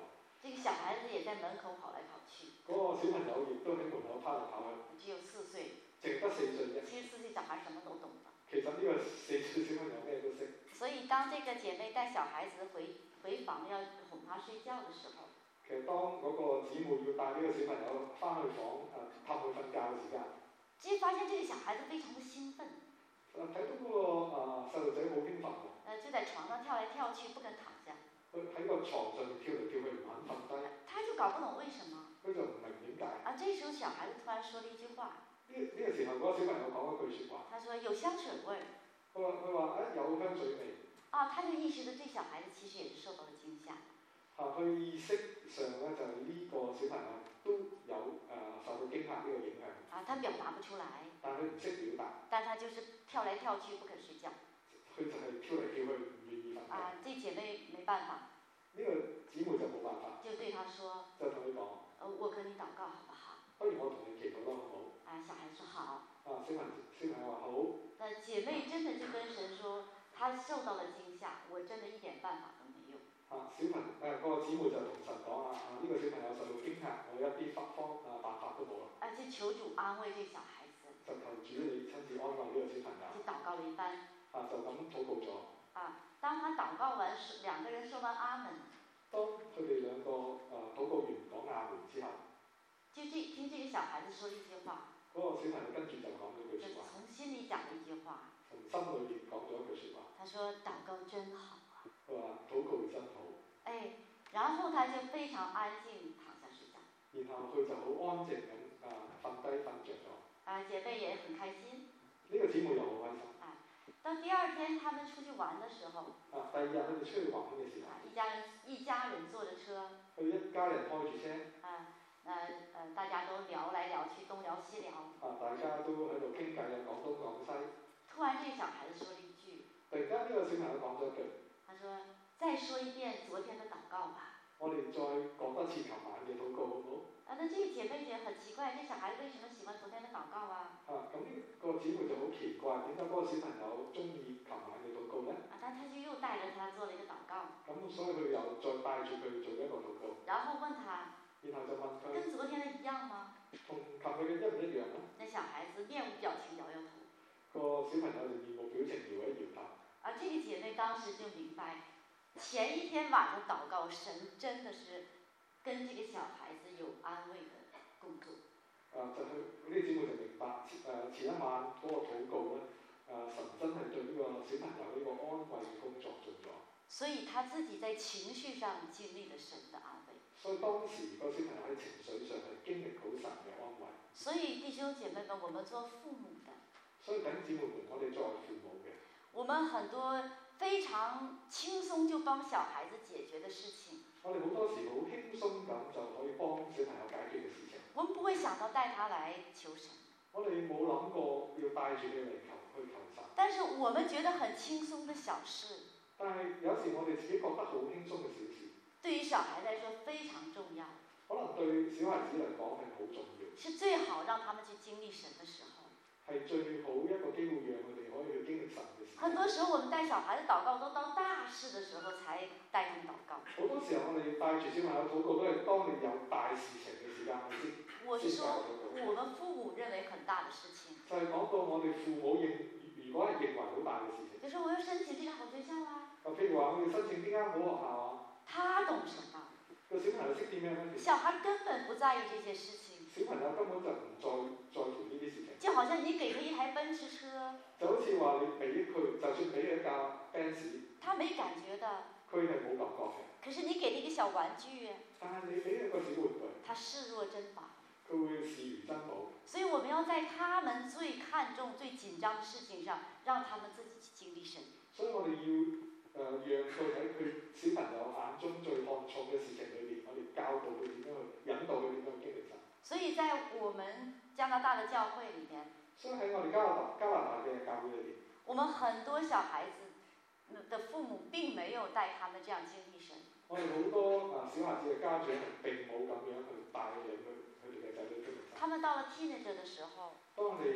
這個小孩子也在門口跑來跑去。 嗰個小朋友亦都喺門口跑嚟跑去。 只有4歲。 淨得4歲啫。 其實4歲小孩什麼都懂的。 其實呢個4歲小朋友咩都識。 所以當這個姐妹帶小孩子回房要哄他睡覺的時候， 其實當嗰個姊妹要帶呢個小朋友翻去房氹佢瞓覺嘅時間， 其實發現這個小孩子非常的興奮。 睇到嗰個細路仔好興奮喎。 就在床上跳來跳去，不肯躺下。 佢喺個床上面跳嚟跳去，唔肯瞓低。 他就搞不懂為什麼。 佢就唔明點解。 這時候小孩子突然說了一句話。 呢個時候嗰個小朋友講一句説話。 他說有香水味。 佢話有香水味。 他就意識到這小孩子其實也是受到了驚嚇。 佢意識上咧就係呢個小朋友都有受到驚嚇呢個影響。 他表達不出來。 但佢唔識表達。 但他就是跳來跳去，不肯睡覺。 佢就係跳嚟跳去，唔願意瞓覺。 這姐妹沒辦法。 呢個姊妹就冇辦法。 就對他說。 就同佢講。 我跟你禱告好不好？ 不如我同你祈禱啦，好唔好？ 小孩說好。 小朋友話好。 姐妹真的就跟神說，她受到了驚嚇，我真的一點辦法都沒有。 個姊妹就同神講呢個小朋友受到驚嚇，我一啲辦法都冇啦。 就求主安慰這小孩子。 就求主你親自安慰呢個小朋友。 就禱告了一番。 就咁禱告咗。 當他禱告完，兩個人說完阿門。 當佢哋兩個禱告完講阿門之後， 就聽這個小孩子說了一句話。 嗰個小朋友跟住就講咗句説話。 就從心裡講了一句話。 從心裏邊講咗一句説話。 他說禱告真好啊。 佢話禱告真好。 然後他就非常安靜躺下睡覺。 然後佢就好安靜咁瞓低瞓着咗。 姐妹也很開心。 呢個姊妹又好開心。 到第二天他們出去玩的時候。 第二日佢哋出去玩嘅時候。 一家人坐着車。 佢一家人開住車。 大家都聊來聊去，東聊西聊。 大家都喺度傾偈講東講西。 突然，這個小孩子說了一句。 突然間，呢個小朋友講咗一句。 他說：再說一遍昨天的禱告吧。 我哋再講多次琴晚嘅禱告，好唔好？ 那這個姐妹也很奇怪，這小孩子為什麼喜歡昨天的禱告啊？ 咁呢個姊妹就好奇怪，點解嗰個小朋友中意琴晚嘅禱告咧？ 但他就又帶着他做了一個禱告。 咁所以佢又再帶住佢做一個禱告。 然後問他。 然後就問佢。 跟昨天的一樣嗎？ 同琴日嘅一唔一樣咧？ 那小孩子面無表情，搖搖頭。 個小朋友就面無表情，搖一搖頭。 這個姐妹當時就明白，前一天晚上禱告，神真的是跟這個小孩子有安慰的工作。 就係呢啲姊妹就明白，前一晚嗰個禱告咧，神真係對呢個小朋友呢個安慰嘅工作做咗。 所以他自己在情緒上經歷了神的安慰。 所以當時個小朋友喺情緒上係經歷好神嘅安慰。 所以弟兄姐妹們，我們做父母的。 所以弟兄姊妹們，我哋作為父母嘅。 我們很多非常輕鬆就幫小孩子解決的事情。 我哋好多時好輕鬆咁就可以幫小朋友解決嘅事情。 我們不會想到帶他來求神。 我哋冇諗過要帶住佢嚟去求神。 但是我們覺得很輕鬆的小事。 但係有時我哋自己覺得好輕鬆嘅小事， 對於小孩來說非常重要。 可能對小孩子嚟講係好重要。 是最好讓他們去經歷神的時候。 係最好一個機會，讓佢哋可以去經歷神嘅時候。 很多時候，我們帶小孩子禱告，都到大事的時候才帶他們禱告。 好多時候，我哋帶住小朋友禱告，都係當你有大事情嘅時間先。 我是說，我們父母認為很大的事情。 就係講到我哋父母如果係認為好大嘅事情。 就是我要申請這個好學校啊。 譬如話，我要申請邊間好學校啊。 他懂什麼？ 個小朋友識啲咩咧？ 小孩根本不在意這些事情。 小朋友根本就唔在乎呢啲事情。 就好像你給他一台奔馳車。 就好似話你俾佢，就算俾佢一架 Benz。他沒感覺的。 佢係冇感覺嘅。 可是你給他一個小玩具。 但係你俾一個小玩具。 他視若珍寶。 佢會視如珍寶。所以我們要在他們最看重、最緊張的事情上，讓他們自己去經歷神。 所以我哋要讓佢喺佢小朋友眼中最看重嘅事情裏邊，我哋教導佢點樣去引導佢點樣去經歷神。 所以在我們加拿大的教會裏面， 所以喺我哋加拿大嘅教會裏邊， 我們很多小孩子的父母並沒有帶他們這樣經歷神。 我哋好多小孩子嘅家長並冇咁樣去帶領佢哋嘅仔女經歷神。 他們到了 teenager 的時候， 當你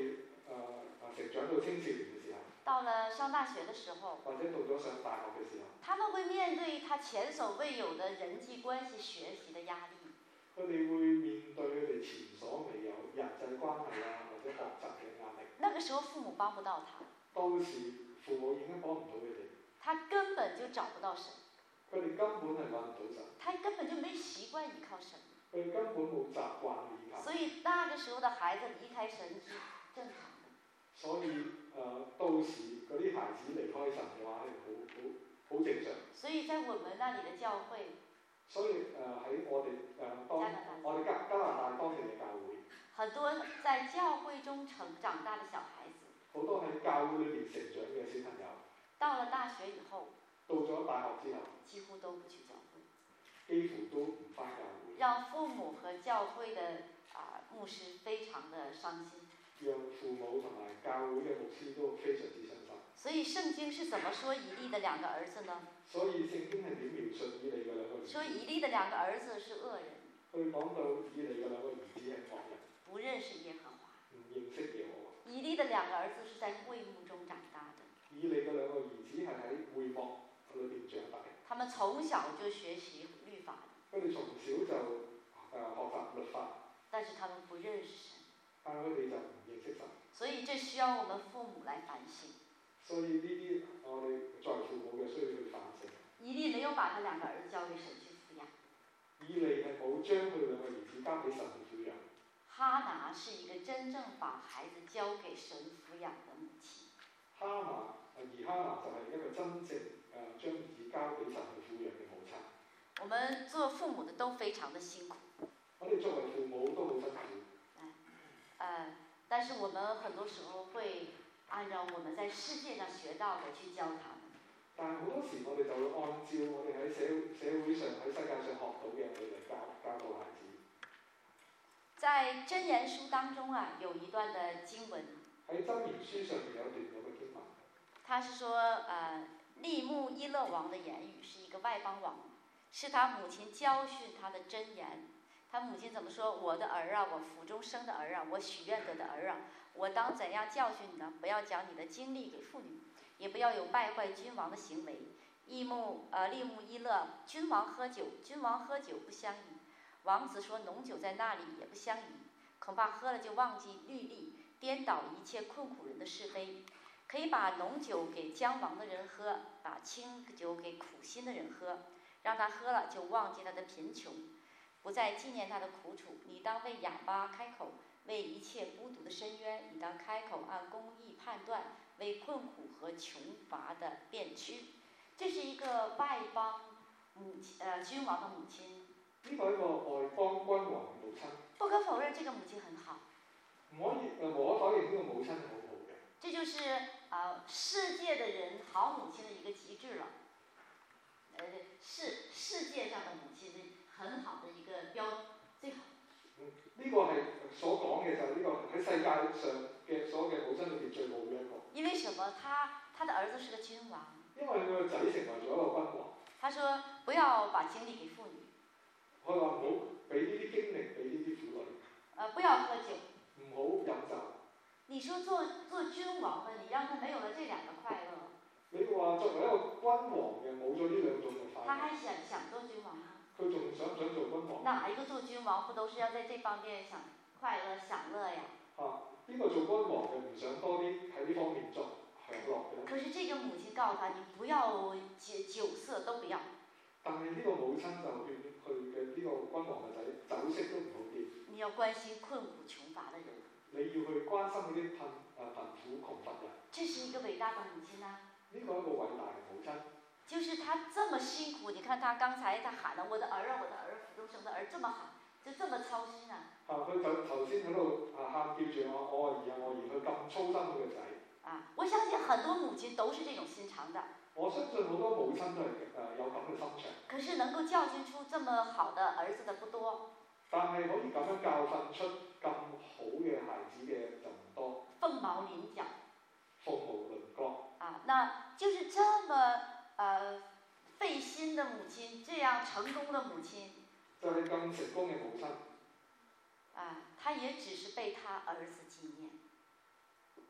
成長到青少年嘅時候， 到了上大學的時候， 或者到咗上大學嘅時候， 他們會面對他前所未有的人際關係、學習的壓力。 佢哋會面對佢哋前所未有人際關係啊，或者學習嘅壓力。 那個時候父母幫不到他， 當時父母已經幫唔到佢哋， 他根本就找不到神， 佢哋根本係揾唔到神， 他根本就沒習慣依靠神， 佢哋根本冇習慣依靠。 所以那個時候的孩子離開神是正常的。 所以到時嗰啲孩子離開神嘅話係好正常。 所以在我們那裡的教會， 所以喺我哋加拿大當地嘅教會， 很多在教會中長大的小孩子， 好多喺教會裏邊成長嘅小朋友， 到了大學以後， 到咗大學之後， 幾乎都不去教會， 幾乎都唔返教會， 讓父母和教會的牧師非常的傷心。 讓父母同埋教會嘅牧師都非常之傷心。 所以聖經是怎麼說以利的兩個兒子呢？ 所以聖經係點描述以利嘅兩個兒子？ 說以利的兩個兒子是惡人， 佢講到以利嘅兩個兒子係惡人， 不認識耶和華。 唔認識耶和華。 以利的兩個兒子是在會幕中長大的。 以利嘅兩個兒子係喺會幕裏邊長大。 他們從小就學習律法的。 佢哋從小就學習律法。 但是他們不認識神。 但係佢哋就唔認識神。 所以這需要我們父母來反省。 所以呢啲我哋作為父母嘅需要去反省。 以利沒有把他兩個兒子交給神去撫養。 以利係冇將佢兩個兒子交俾神去撫養。 哈拿是一個真正把孩子交給神撫養的母親。 哈拿就係一個真正將兒子交俾神去撫養嘅母親。 我們做父母的都非常的辛苦。 我哋作為父母都好辛苦。 但是我們很多時候會按照我們在世界上學到的去教他們。 但係好多時我哋就會按照我哋喺社會上喺世界上學到嘅嘢嚟教導孩子。在箴言書當中有一段的經文。 喺箴言書上面有一段咁嘅經文。 他是說利木伊勒王的言語是一個外邦王，是他母親教訓他的箴言。他母親怎麼說？我的兒啊，我腹中生的兒啊，我許願得的兒啊，我當怎樣教訓你呢？不要講你的經歷給婦女，也不要有敗壞君王的行為。利木伊勒，君王喝酒不相宜。王子說濃酒在那裡也不相宜，恐怕喝了就忘記律例，顛倒一切困苦人的是非。可以把濃酒給將亡的人喝，把清酒給苦心的人喝，讓他喝了就忘記他的貧窮，不再紀念他的苦楚。你當為啞巴開口，為一切孤獨的深淵，你當開口按公義判斷，為困苦和窮乏的辨屈。這是一個外邦君王的母親。 呢個係一個外邦君王嘅母親。 不可否認，這個母親很好。 無可否認呢個母親係好好嘅。 這就是世界的人好母親的一個極致了。世界上的母親的很好的一個標最好。 呢個係所講嘅就係呢個喺世界上嘅所有嘅母親裏邊最好嘅一個。 因為什麼？他的兒子是個君王。 因為佢個仔成為咗一個君王。 他說：不要把精力給婦女。 佢話唔好俾呢啲精力俾呢啲婦女。 不要喝酒。 唔好飲酒。 你說做君王的，你讓他沒有了這兩個快樂。 你話作為一個君王嘅冇咗呢兩種嘅快樂。 他還想做君王嗎？ 佢仲想唔想做君王？ 哪一個做君王不都是要在這方面想快樂享樂呀？ 邊個做君王嘅唔想多啲喺呢方面作享樂嘅？可是這個母親告訴他：你不要酒色都不要。 但係呢個母親就勸佢嘅呢個君王嘅仔酒色都唔好掂。 你要關心困苦窮乏的人。 你要去關心嗰啲貧苦窮乏人。 這是一個偉大的母親啊！ 呢個係一個偉大嘅母親。 就是他這麼辛苦，你看他剛才他喊了我的兒啊，我的兒，腹中生的兒，這麼喊，就這麼操心啊！ 佢就頭先喺度喊叫住我兒啊我兒，佢咁操心佢個仔。 我相信很多母親都是這種心腸的。 我相信好多母親都係有咁嘅心腸。 可是能夠教訓出這麼好的兒子的不多。 但係可以咁樣教訓出咁好嘅孩子嘅就唔多。 鳳毛麟角。 鳳毛麟角。 那就是這麼費心的母親，這樣成功的母親。 就係咁成功嘅母親。 他也只是被他兒子紀念。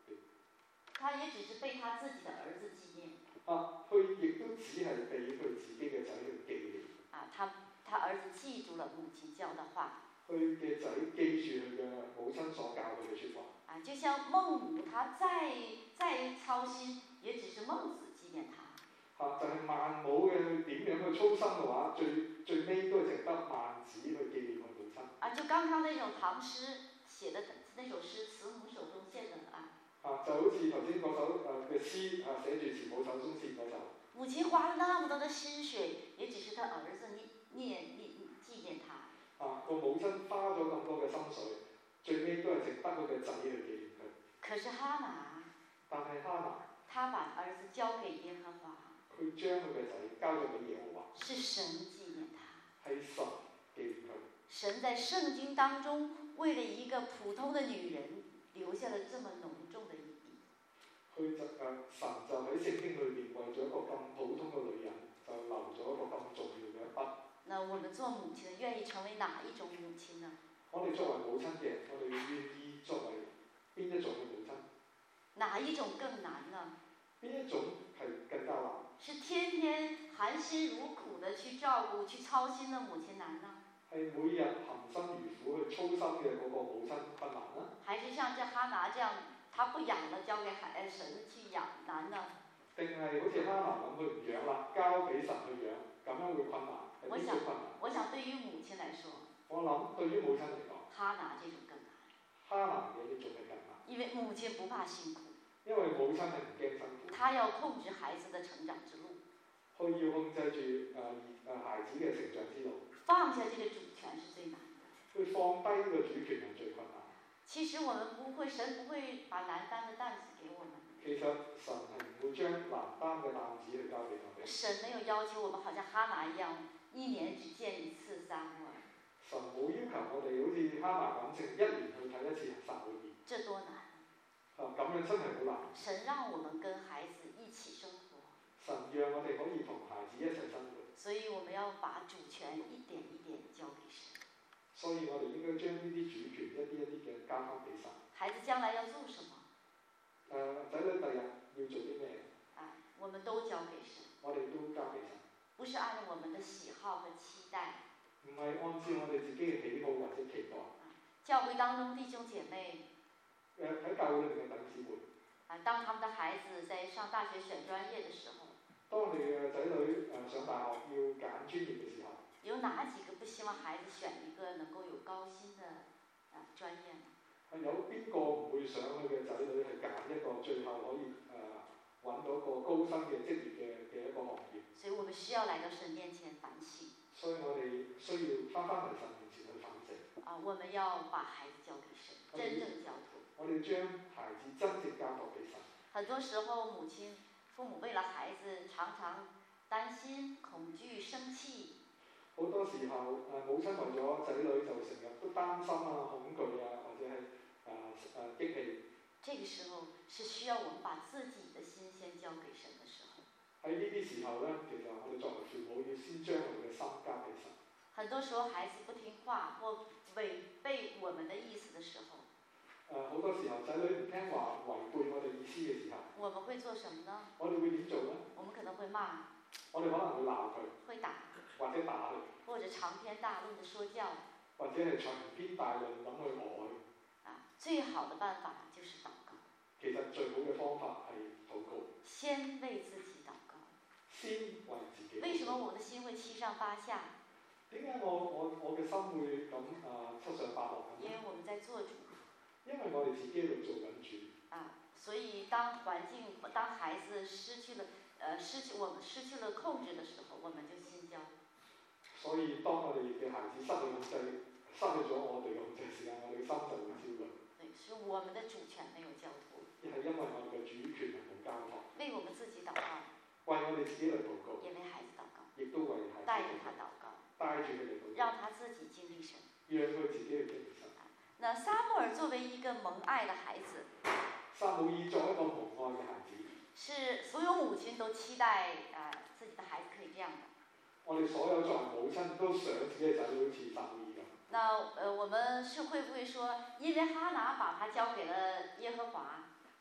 他也只是被他自己的兒子紀念。 佢亦都只係俾佢自己嘅仔去紀念。 他兒子記住了母親教的話。 佢嘅仔記住佢嘅母親所教佢嘅説話。 就像孟母，他再操心，也只是孟子紀念他。 就係孟母嘅點樣去操心嘅話，最尾都係值得孟子去紀念佢母親。 就剛剛那種唐詩寫的那首詩，慈母手中線的愛。 就好似頭先嗰首嘅詩寫住慈母手中線嗰首。 母親花了那麼多的心血，也只是他兒子紀念他。 個母親花咗咁多嘅心水，最尾都係值得佢嘅仔去紀念佢。 可是哈拿， 但係哈拿， 他把兒子交給耶和華。 佢將佢嘅仔交咗俾耶和華。 是神紀念他。 係神紀念佢。 神在聖經當中，為了一個普通的女人，留下了這麼濃重的一筆。 神就喺聖經裏邊為咗一個咁普通嘅女人，就留咗一個咁重要嘅一筆。 那我們做母親，願意成為哪一種母親呢？ 我哋作為母親嘅，我哋願意作為邊一種嘅母親？ 哪一種更難呢？ 邊一種係更加難？ 是天天含辛茹苦地去照顧、去操心的母親難呢？ 係每日含辛茹苦去操心嘅嗰個母親困難呢？ 還是像這哈拿這樣，他不養了，交給神去養難呢？ 定係好似哈拿咁，佢唔養啦，交俾神去養，咁樣會困難？ 我想對於母親來說， 我諗對於母親嚟講， 哈拿這種更難。 哈拿嘅呢種係更難。 因為母親不怕辛苦。 因為母親係唔驚辛苦。 她要控制孩子的成長之路。 佢要控制住孩子嘅成長之路。 放下這個主權是最難的。 佢放低呢個主權係最困難。 其實我們神不會把難擔的擔子給我們。 其實神係唔會將難擔嘅擔子去交俾我哋。 神沒有要求我們好像哈拿一樣，一年只見一次撒母耳。 神冇要求我哋好似哈拿咁，淨一年去睇一次撒母耳。 這多難！ 咁樣真係好難。 神讓我們跟孩子一起生活。 神讓我哋可以同孩子一齊生活。 所以我們要把主權一點一點交給神。 所以我哋應該將呢啲主權一啲一啲嘅交翻俾神。 孩子將來要做什麼？ 仔女第日要做啲咩？ 我們都交給神。 我哋都交俾神。 不是按照我們的喜好和期待。 唔係按照我哋自己嘅喜好或者期待。 教會當中弟兄姐妹。 喺教會裏面嘅弟兄姊妹。 當他們的孩子在上大學選專業的時候。 當你嘅仔女上大學要揀專業嘅時候。 有哪幾個不希望孩子選一個能夠有高薪的專業呢？有邊個唔會想佢嘅仔女係揀一個最後可以揾到個高薪嘅職業嘅一個行業？所以我們需要來到神面前反省。所以我哋需要翻嚟神面前去反省。我們要把孩子交給神，真正交託。我哋將孩子真正交託俾神。很多時候父母為了孩子，常常擔心、恐懼、生氣。好多時候母親為咗仔女就成日都擔心恐懼或者係激氣。這個時候是需要我們把自己的心先交給神的時候。喺呢啲時候呢，其實我哋作為父母要先將我哋嘅心交俾神。很多時候孩子不聽話或違背我們的意思的時候。好多時候仔女唔聽話，違背我哋意思嘅時候。我們會做什麼呢？我哋會點做呢？我們可能會罵。我哋可能會鬧佢。會打。或者打佢。或者長篇大論的說教。或者係長篇大論咁去惡佢。最好的辦法就是禱告。其實最好嘅方法係禱告。先為自己禱告。先為自己。為什麼我的心會七上八下？點解我嘅心會咁七上八落咁？因為我們在做主。因為我哋自己喺度做緊主。所以當孩子我們失去了控制的時候，我們就先交。所以當我哋嘅孩子失去控制，失去咗我哋嘅控制時間，我哋嘅心就會焦慮。對，是我們的主權沒有交託。係因為我哋嘅主權係冇交託。為我們自己禱告。為我哋自己嚟禱告。也為孩子禱告。亦都為孩子。帶着他禱告。帶住佢嚟禱告。讓他自己經歷神。讓佢自己去經歷神。那撒母耳作為一個蒙愛的孩子。撒母耳作為一個蒙愛嘅孩子。是所有母親都期待自己的孩子可以這樣的。我哋所有作為母親都想自己嘅仔女好似撒母耳咁。那我們是會不會說，因為哈拿把他交給了耶和華？我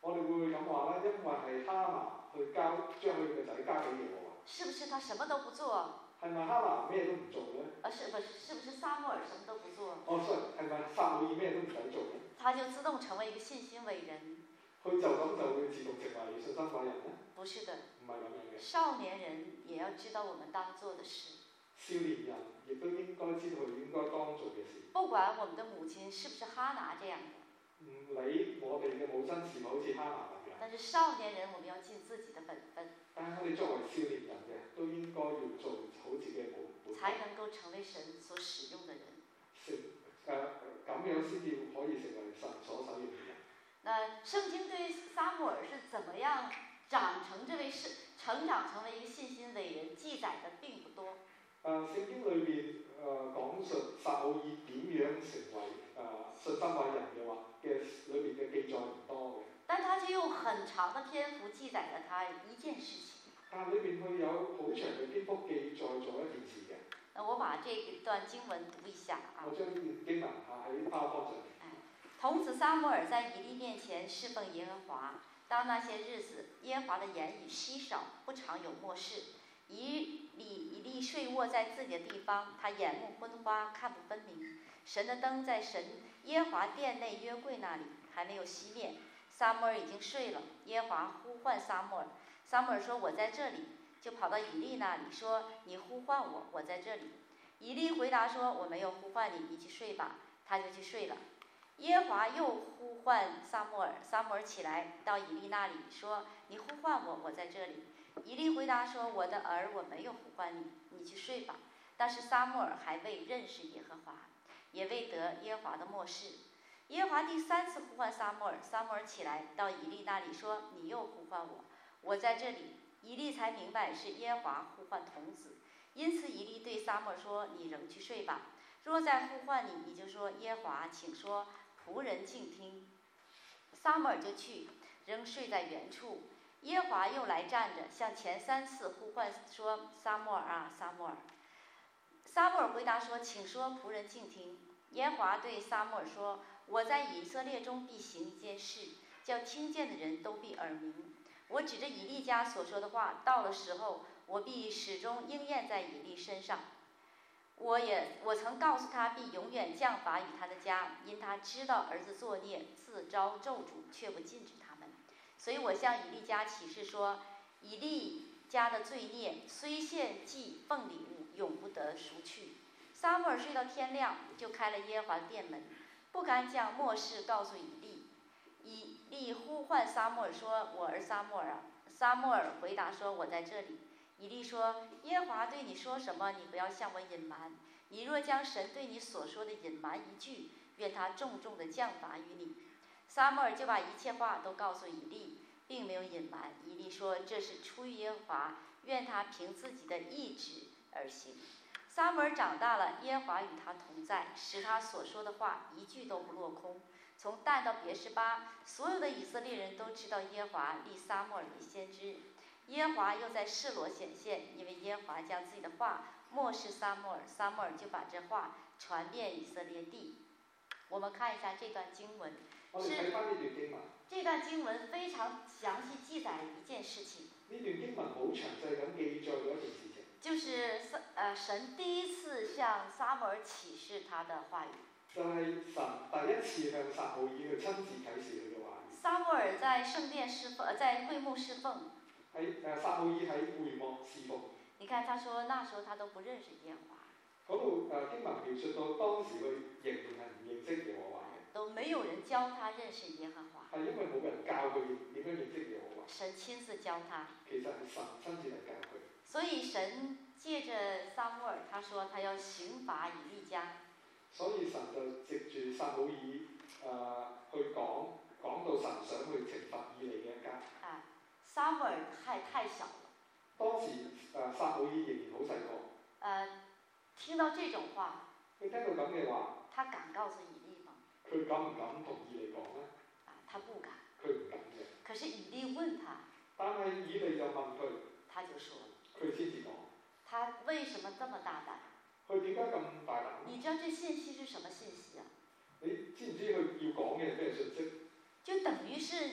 我哋會唔會咁話咧？因為係哈拿去將佢嘅仔交俾耶和華。 是不是他什麼都不做？ 係咪哈拿咩都唔做咧？ 是不是撒母耳什麼都不做？ sorry，係咪撒母耳咩都唔使做咧？ 他就自動成為一個信心偉人。 佢就會自動成為信心偉人咧？ 不是的。 唔係咁樣嘅。 少年人也要知道我們當做的事。 少年人亦都應該知道佢應該當做嘅事。 不管我們的母親是不是哈拿這樣的。 唔理我哋嘅母親是否好似哈拿咁樣。 但是少年人，我們要盡自己的本分。 但係我哋作為少年人嘅，都應該要做好自己嘅本分。 才能夠成為神所使用的人。 咁樣先至可以成為神所使用嘅人。 那聖經對撒母耳是怎麼樣成長成為一個信心偉人，記載的並不多。 聖經裏邊講述撒母耳點樣成為信心偉人嘅話裏邊嘅記載唔多嘅。 但他就用很長的篇幅記載了他一件事情。 但係裏邊佢有好長嘅篇幅記載咗一件事嘅。 我把這段經文讀一下啊。 我將呢段經文喺PowerPoint上面。 童子撒母耳在以利面前侍奉耶和華。當那些日子，耶和華的言語稀少，不常有默示。以利睡臥在自己的地方，他眼目昏花，看不分明。神的燈在耶和華殿內約櫃那裡還沒有熄滅。撒母耳已經睡了，耶和華呼喚撒母耳。撒母耳說：我在這裡。就跑到以利那裡說：你呼喚我，我在這裡。以利回答說：我沒有呼喚你，你去睡吧。他就去睡了。耶和華又呼喚撒母耳，撒母耳起來到以利那裡說：你呼喚我，我在這裡。以利回答說：我的兒，我沒有呼喚你，你去睡吧。但是撒母耳還未認識耶和華，也未得耶和華的默示。耶和華第三次呼喚撒母耳，撒母耳起來到以利那裡說：你又呼喚我，我在這裡。以利才明白是耶和華呼喚童子，因此以利對撒母耳說：你仍去睡吧。若再呼喚你，你就說：耶和華，請說，僕人靜聽。撒母耳就去，仍睡在原處。耶和華又來站着，向前3次呼喚說：撒母耳啊，撒母耳。撒母耳回答說：請說，僕人靜聽。耶和華對撒母耳說：我在以色列中必行一件事，叫聽見的人都必耳鳴。我指着以利家所說的話，到了時候，我必始終應驗在以利身上。我曾告訴他，必永遠降罰與他的家，因他知道兒子作孽，自招咒詛，卻不禁止他們。所以我向以利家起誓說：以利家的罪孽，雖獻祭奉禮物，永不得贖去。撒母耳睡到天亮，就開了耶和華的殿門，不敢將默示告訴以利。以利呼喚撒母耳說：我兒撒母耳啊。撒母耳回答說：我在這裡。以利說：耶和華對你說什麼，你不要向我隱瞞。你若將神對你所說的隱瞞一句，願他重重的降罰於你。撒母耳就把一切話都告訴以利，並沒有隱瞞。以利說：這是出於耶和華，願他憑自己的意志而行。撒母耳長大了，耶和華與他同在，使他所說的話一句都不落空。從但到別是巴，所有的以色列人都知道耶和華立撒母耳為先知。耶和華又在示羅顯現，因為耶和華將自己的話默示撒母耳，撒母耳就把這話傳遍以色列地。我們看一下這段經文，這段經文非常詳細記載一件事情。 呢段經文好詳細咁記載咗一件事情， 就是神第一次向撒母耳啟示他的話語。 就係神第一次向撒母耳去親自啟示佢嘅話語。 撒母耳在聖殿侍奉，在會幕侍奉。 撒母耳喺會幕侍奉。 你看，他說那時候他都不認識耶和華。 嗰度經文描述到當時佢仍然係唔認識耶和華嘅。 都沒有人教他認識耶和華。 係因為冇人教佢點樣認識耶和華。 神親自教他。 其實係神親自嚟教佢。 所以神借着撒母耳，他說他要刑罰以利家。所以神就藉住撒母耳去講到神想去懲罰以利嘅一家。 撒母耳太小了。 當時撒母耳仍然好細個。 聽到這種話。 佢聽到咁嘅話。 他敢告訴以利嗎？ 佢敢唔敢同以利講呢？ 他不敢。 佢唔敢嘅。 可是以利問他。 但係以利就問佢。 他就說了。 佢先至講。 他為什麼這麼大膽？ 佢點解咁大膽？ 你知道這信息是什麼信息啊？ 你知唔知佢要講嘅係咩信息？ 就等於是你說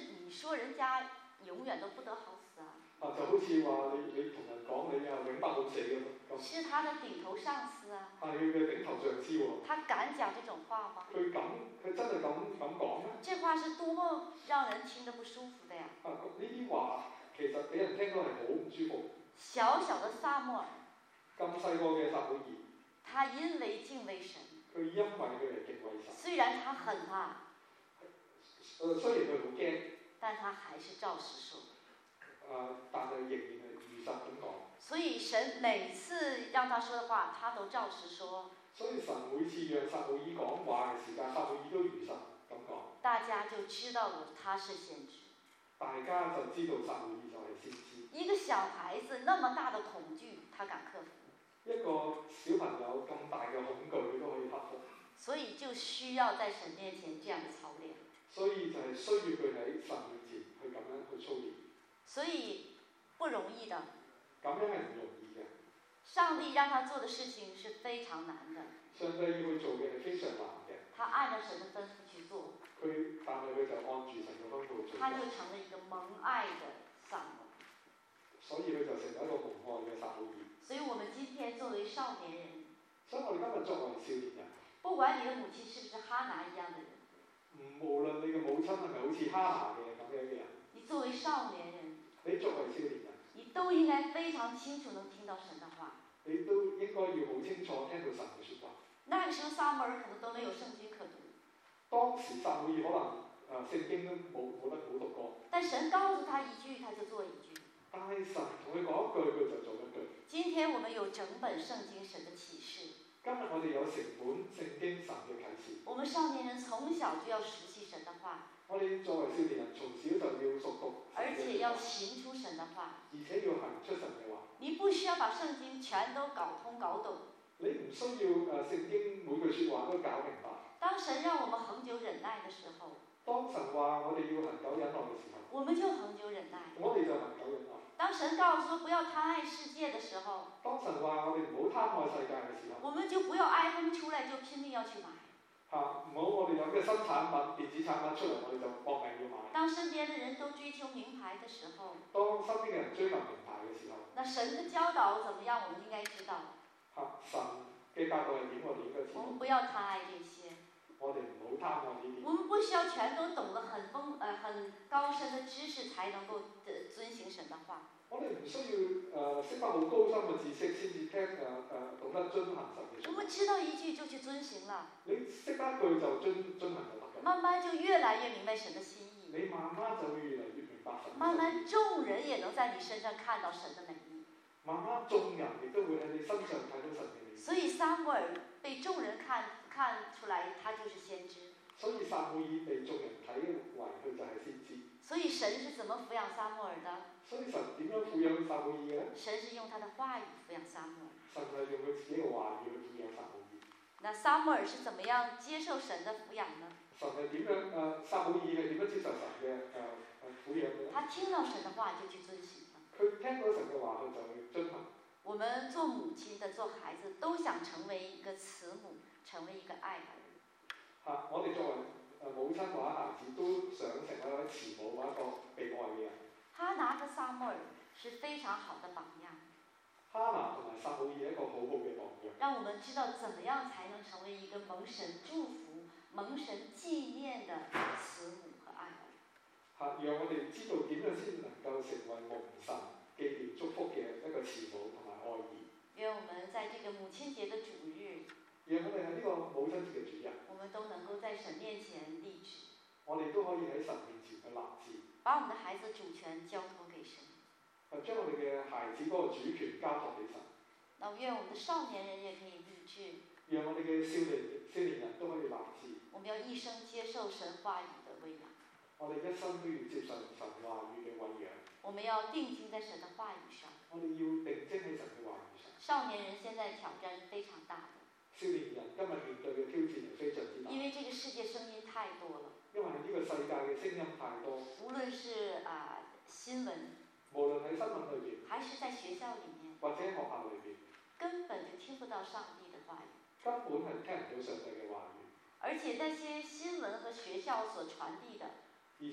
說人家永遠都不得好死啊！ 就好似話你同人講你永不好死咁。 是他的頂頭上司啊！ 係佢嘅頂頭上司喎。 他敢講這種話嗎？ 佢真係咁講咩？ 這話是多麼讓人聽得不舒服的呀！ 呢啲話其實俾人聽到係好唔舒服。 小小的撒母耳， 咁細個嘅撒母耳， 他因為敬畏神， 佢因為佢係敬畏神， 雖然他很怕， 雖然佢好驚， 但他還是照實說。 但係仍然係如實咁講。 所以神每次讓他說的話，他都照實說。 所以神每次讓撒母耳講話嘅時間，撒母耳都如實咁講。 大家就知道了他是先知。 大家就知道撒母耳就係先知。 一個小孩子那麼大的恐懼，他敢克服。 一個小朋友咁大嘅恐懼，佢都可以克服。 所以就需要在神面前這樣操練。 所以就係需要佢喺神面前去咁樣去操練。所以不容易的。 咁樣係唔容易嘅。 上帝讓他做的事情是非常難的。 上帝要佢做嘅係非常難嘅。 他按照神的吩咐去做。 但係佢就按住神嘅吩咐做。 他就成了一個蒙愛的撒母耳。 所以佢就成為一個蒙愛嘅撒母耳。 所以我們今天作為少年人， 所以我哋今日作為少年人， 不管你的母親是不是哈拿一樣的人， 無論你嘅母親係咪好似哈拿嘅咁樣嘅人， 你作為少年人， 你作為少年人， 你都應該非常清楚能聽到神的話。 你都應該要好清楚聽到神嘅説話。 那個時候撒母耳可能都沒有聖經可讀。 當時撒母耳可能聖經都冇讀過。 但神告訴他一句，他就做一句。 但係神同佢講一句，佢就做一句。 今天我們有整本聖經神的啟示。 今日我哋有成本聖經神嘅啟示。 我們少年人從小就要熟悉神的話。 我哋作為少年人，從小就要熟讀。 而且要行出神的話。 而且要行出神嘅話。 你不需要把聖經全都搞通搞懂。 你唔需要聖經每句説話都搞明白。 當神讓我們恆久忍耐的時候， 當神話我哋要恆久忍耐嘅時候， 我們就恆久忍耐。 我哋就恆久忍耐。 當神告訴說不要貪愛世界的時候， 當神話我哋唔好貪愛世界嘅時候， 我們就不要 iPhone 出來就拼命要去買。 唔好我哋有嘅新產品、電子產品出嚟，我哋就搏命要買。 當身邊的人都追求名牌的時候， 當身邊嘅人追求名牌嘅時候， 那神的教導怎麼樣，我們應該知道。 神嘅教導係點，我哋應該知道。 我們不要貪愛這些。 我哋唔好貪愛呢啲。 我們不需要全都懂得很高深的知識才能夠遵行神的話。我哋唔需要識得好高深嘅知識先至聽懂得遵行神嘅。我們知道一句就去遵行了。你識得一句就遵行就得。慢慢就越來越明白神的心意。你慢慢就會越嚟越明白神。慢慢眾人也能在你身上看到神的美意。慢慢眾人亦都會喺你身上睇到神嘅美意。所以撒母耳被眾人看出來，他就是先知。所以撒母耳被眾人睇為佢就係先知。所以神是怎麼撫養撒母耳的？所以神點樣撫養撒母耳嘅？神是用他的話語撫養撒母耳。神係用佢自己嘅話語去撫養撒母耳。那撒母耳是怎麼樣接受神的撫養呢？神係點樣撒母耳係點樣接受神嘅撫養嘅？他聽到神的話就去遵行了。佢聽到神嘅話，佢就去遵行。我們做母親的、做孩子，都想成為一個慈母，成為一個愛兒。我哋作為母親或者孩子，都想成為一位慈母或者一個被愛嘅人。哈拿和撒母耳是非常好的榜樣。哈拿同埋撒母耳係一個好好嘅榜樣。讓我們知道怎麼樣才能成為一個蒙神祝福、蒙神紀念的慈母和愛兒。讓我哋知道點樣先能夠成為蒙神紀念祝福嘅一個慈母同埋愛兒。願我們在這個母親節的主日，讓我哋喺呢個母親節嘅主日，我們都能夠在神面前立志。我哋都可以喺神面前去立志，把我們的孩子主權交託給神。將我哋嘅孩子嗰個主權交託俾神。那願我們的少年人也可以立志。讓我哋嘅少年人都可以立志。我們要一生接受神話語的餵養。我哋一生都要接受神話語嘅餵養。我們要定睛在神的話語上。我哋要定睛喺神嘅話語上。少年人現在挑戰是非常大的。少年人今日面對嘅挑戰係非常之大。因為這個世界聲音太多了。因為呢個世界嘅聲音太多。無論是新聞，無論喺新聞裏邊，還是在學校裡面，或者喺學校裏邊，根本就聽不到上帝的話語。根本係聽唔到上帝嘅話語。而且那些新聞和學校所傳遞的，而且嗰啲新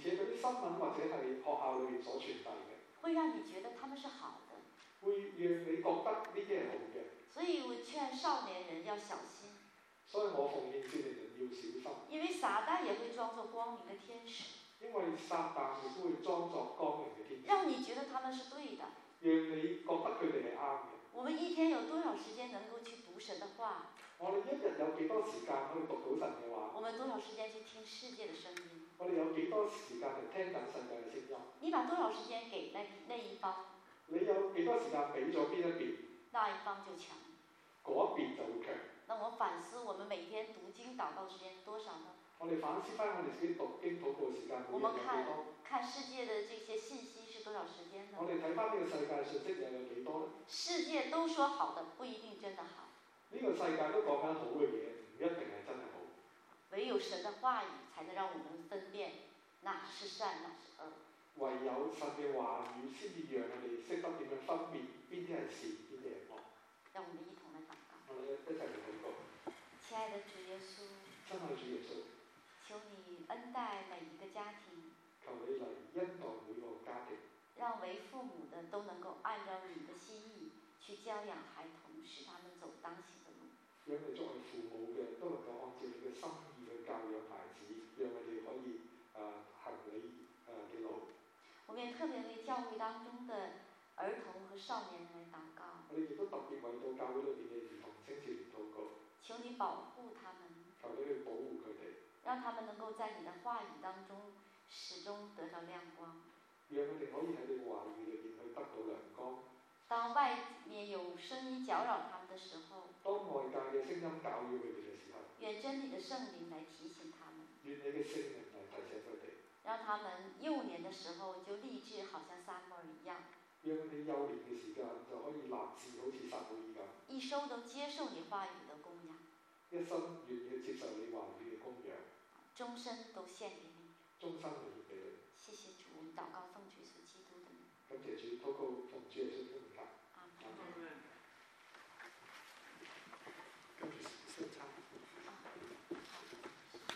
新聞或者係學校裏面所傳遞嘅， 會讓你覺得他們是好的， 會讓你覺得呢啲係好嘅。 所以我勸少年人要小心。 所以我奉勸少年人要小心。 因為撒旦也會裝作光明的天使。 因為撒旦亦都會裝作光明嘅天使。 讓你覺得他們是對的。 讓你覺得佢哋係啱嘅。 我們一天有多少時間能夠去讀神的話？ 我哋一日有幾多時間可以讀到神嘅話？ 我們多少時間去聽世界的聲音？ 我哋有幾多時間嚟聽緊世界嘅聲音？ 你把多少時間給那一方？ 你有幾多時間俾咗邊一邊？ 那一方就強。 嗰一邊就會強。 那我反思，我們每天讀經禱告時間多少呢？ 我哋反思翻我哋自己讀經禱告時間每日有幾多？ 看世界的這些信息是多少時間呢？ 我哋睇翻呢個世界信息又有幾多呢？ 世界都說好的，不一定真的好。 呢個世界都講緊好嘅嘢，唔一定係真係好。 唯有神的話語才能讓我們分辨哪是善，哪是惡。 唯有神嘅話語先至讓我哋識得點樣分辨邊啲係善，邊啲係惡。 讓我們一同來禱告。 我哋一齊嚟禱告。 親愛的主耶穌， 親愛主耶穌， 求你恩待每一個家庭。 求你嚟恩待每個家庭。 讓為父母的都能夠按照你的心意去教養孩童，使他們走當行的路。 讓你作為父母嘅都能夠按照你嘅心意去教養孩子，讓佢哋可以行你嘅路。 我們也特別為教會當中的兒童和少年人來禱告。 我哋亦都特別為到教會裏邊嘅兒童青少年禱告。 求你保護他們。 求你去保護佢哋。 讓他們能夠在你的話語當中始終得到亮光。 讓佢哋可以喺你話語裏邊去得到亮光。 當外面有聲音攪擾他們的時候， 當外界嘅聲音攪擾佢哋嘅時候， 願真理的聖靈來提醒他們。 願你嘅聖靈嚟提醒佢哋。 讓他們幼年的時候就立志，好像撒母耳一樣。 讓佢哋幼年嘅時間就可以立志，好似撒母耳咁。 一生都接受你話語的供養。 一生願意接受你話語嘅供養。 終身都獻給你。 終生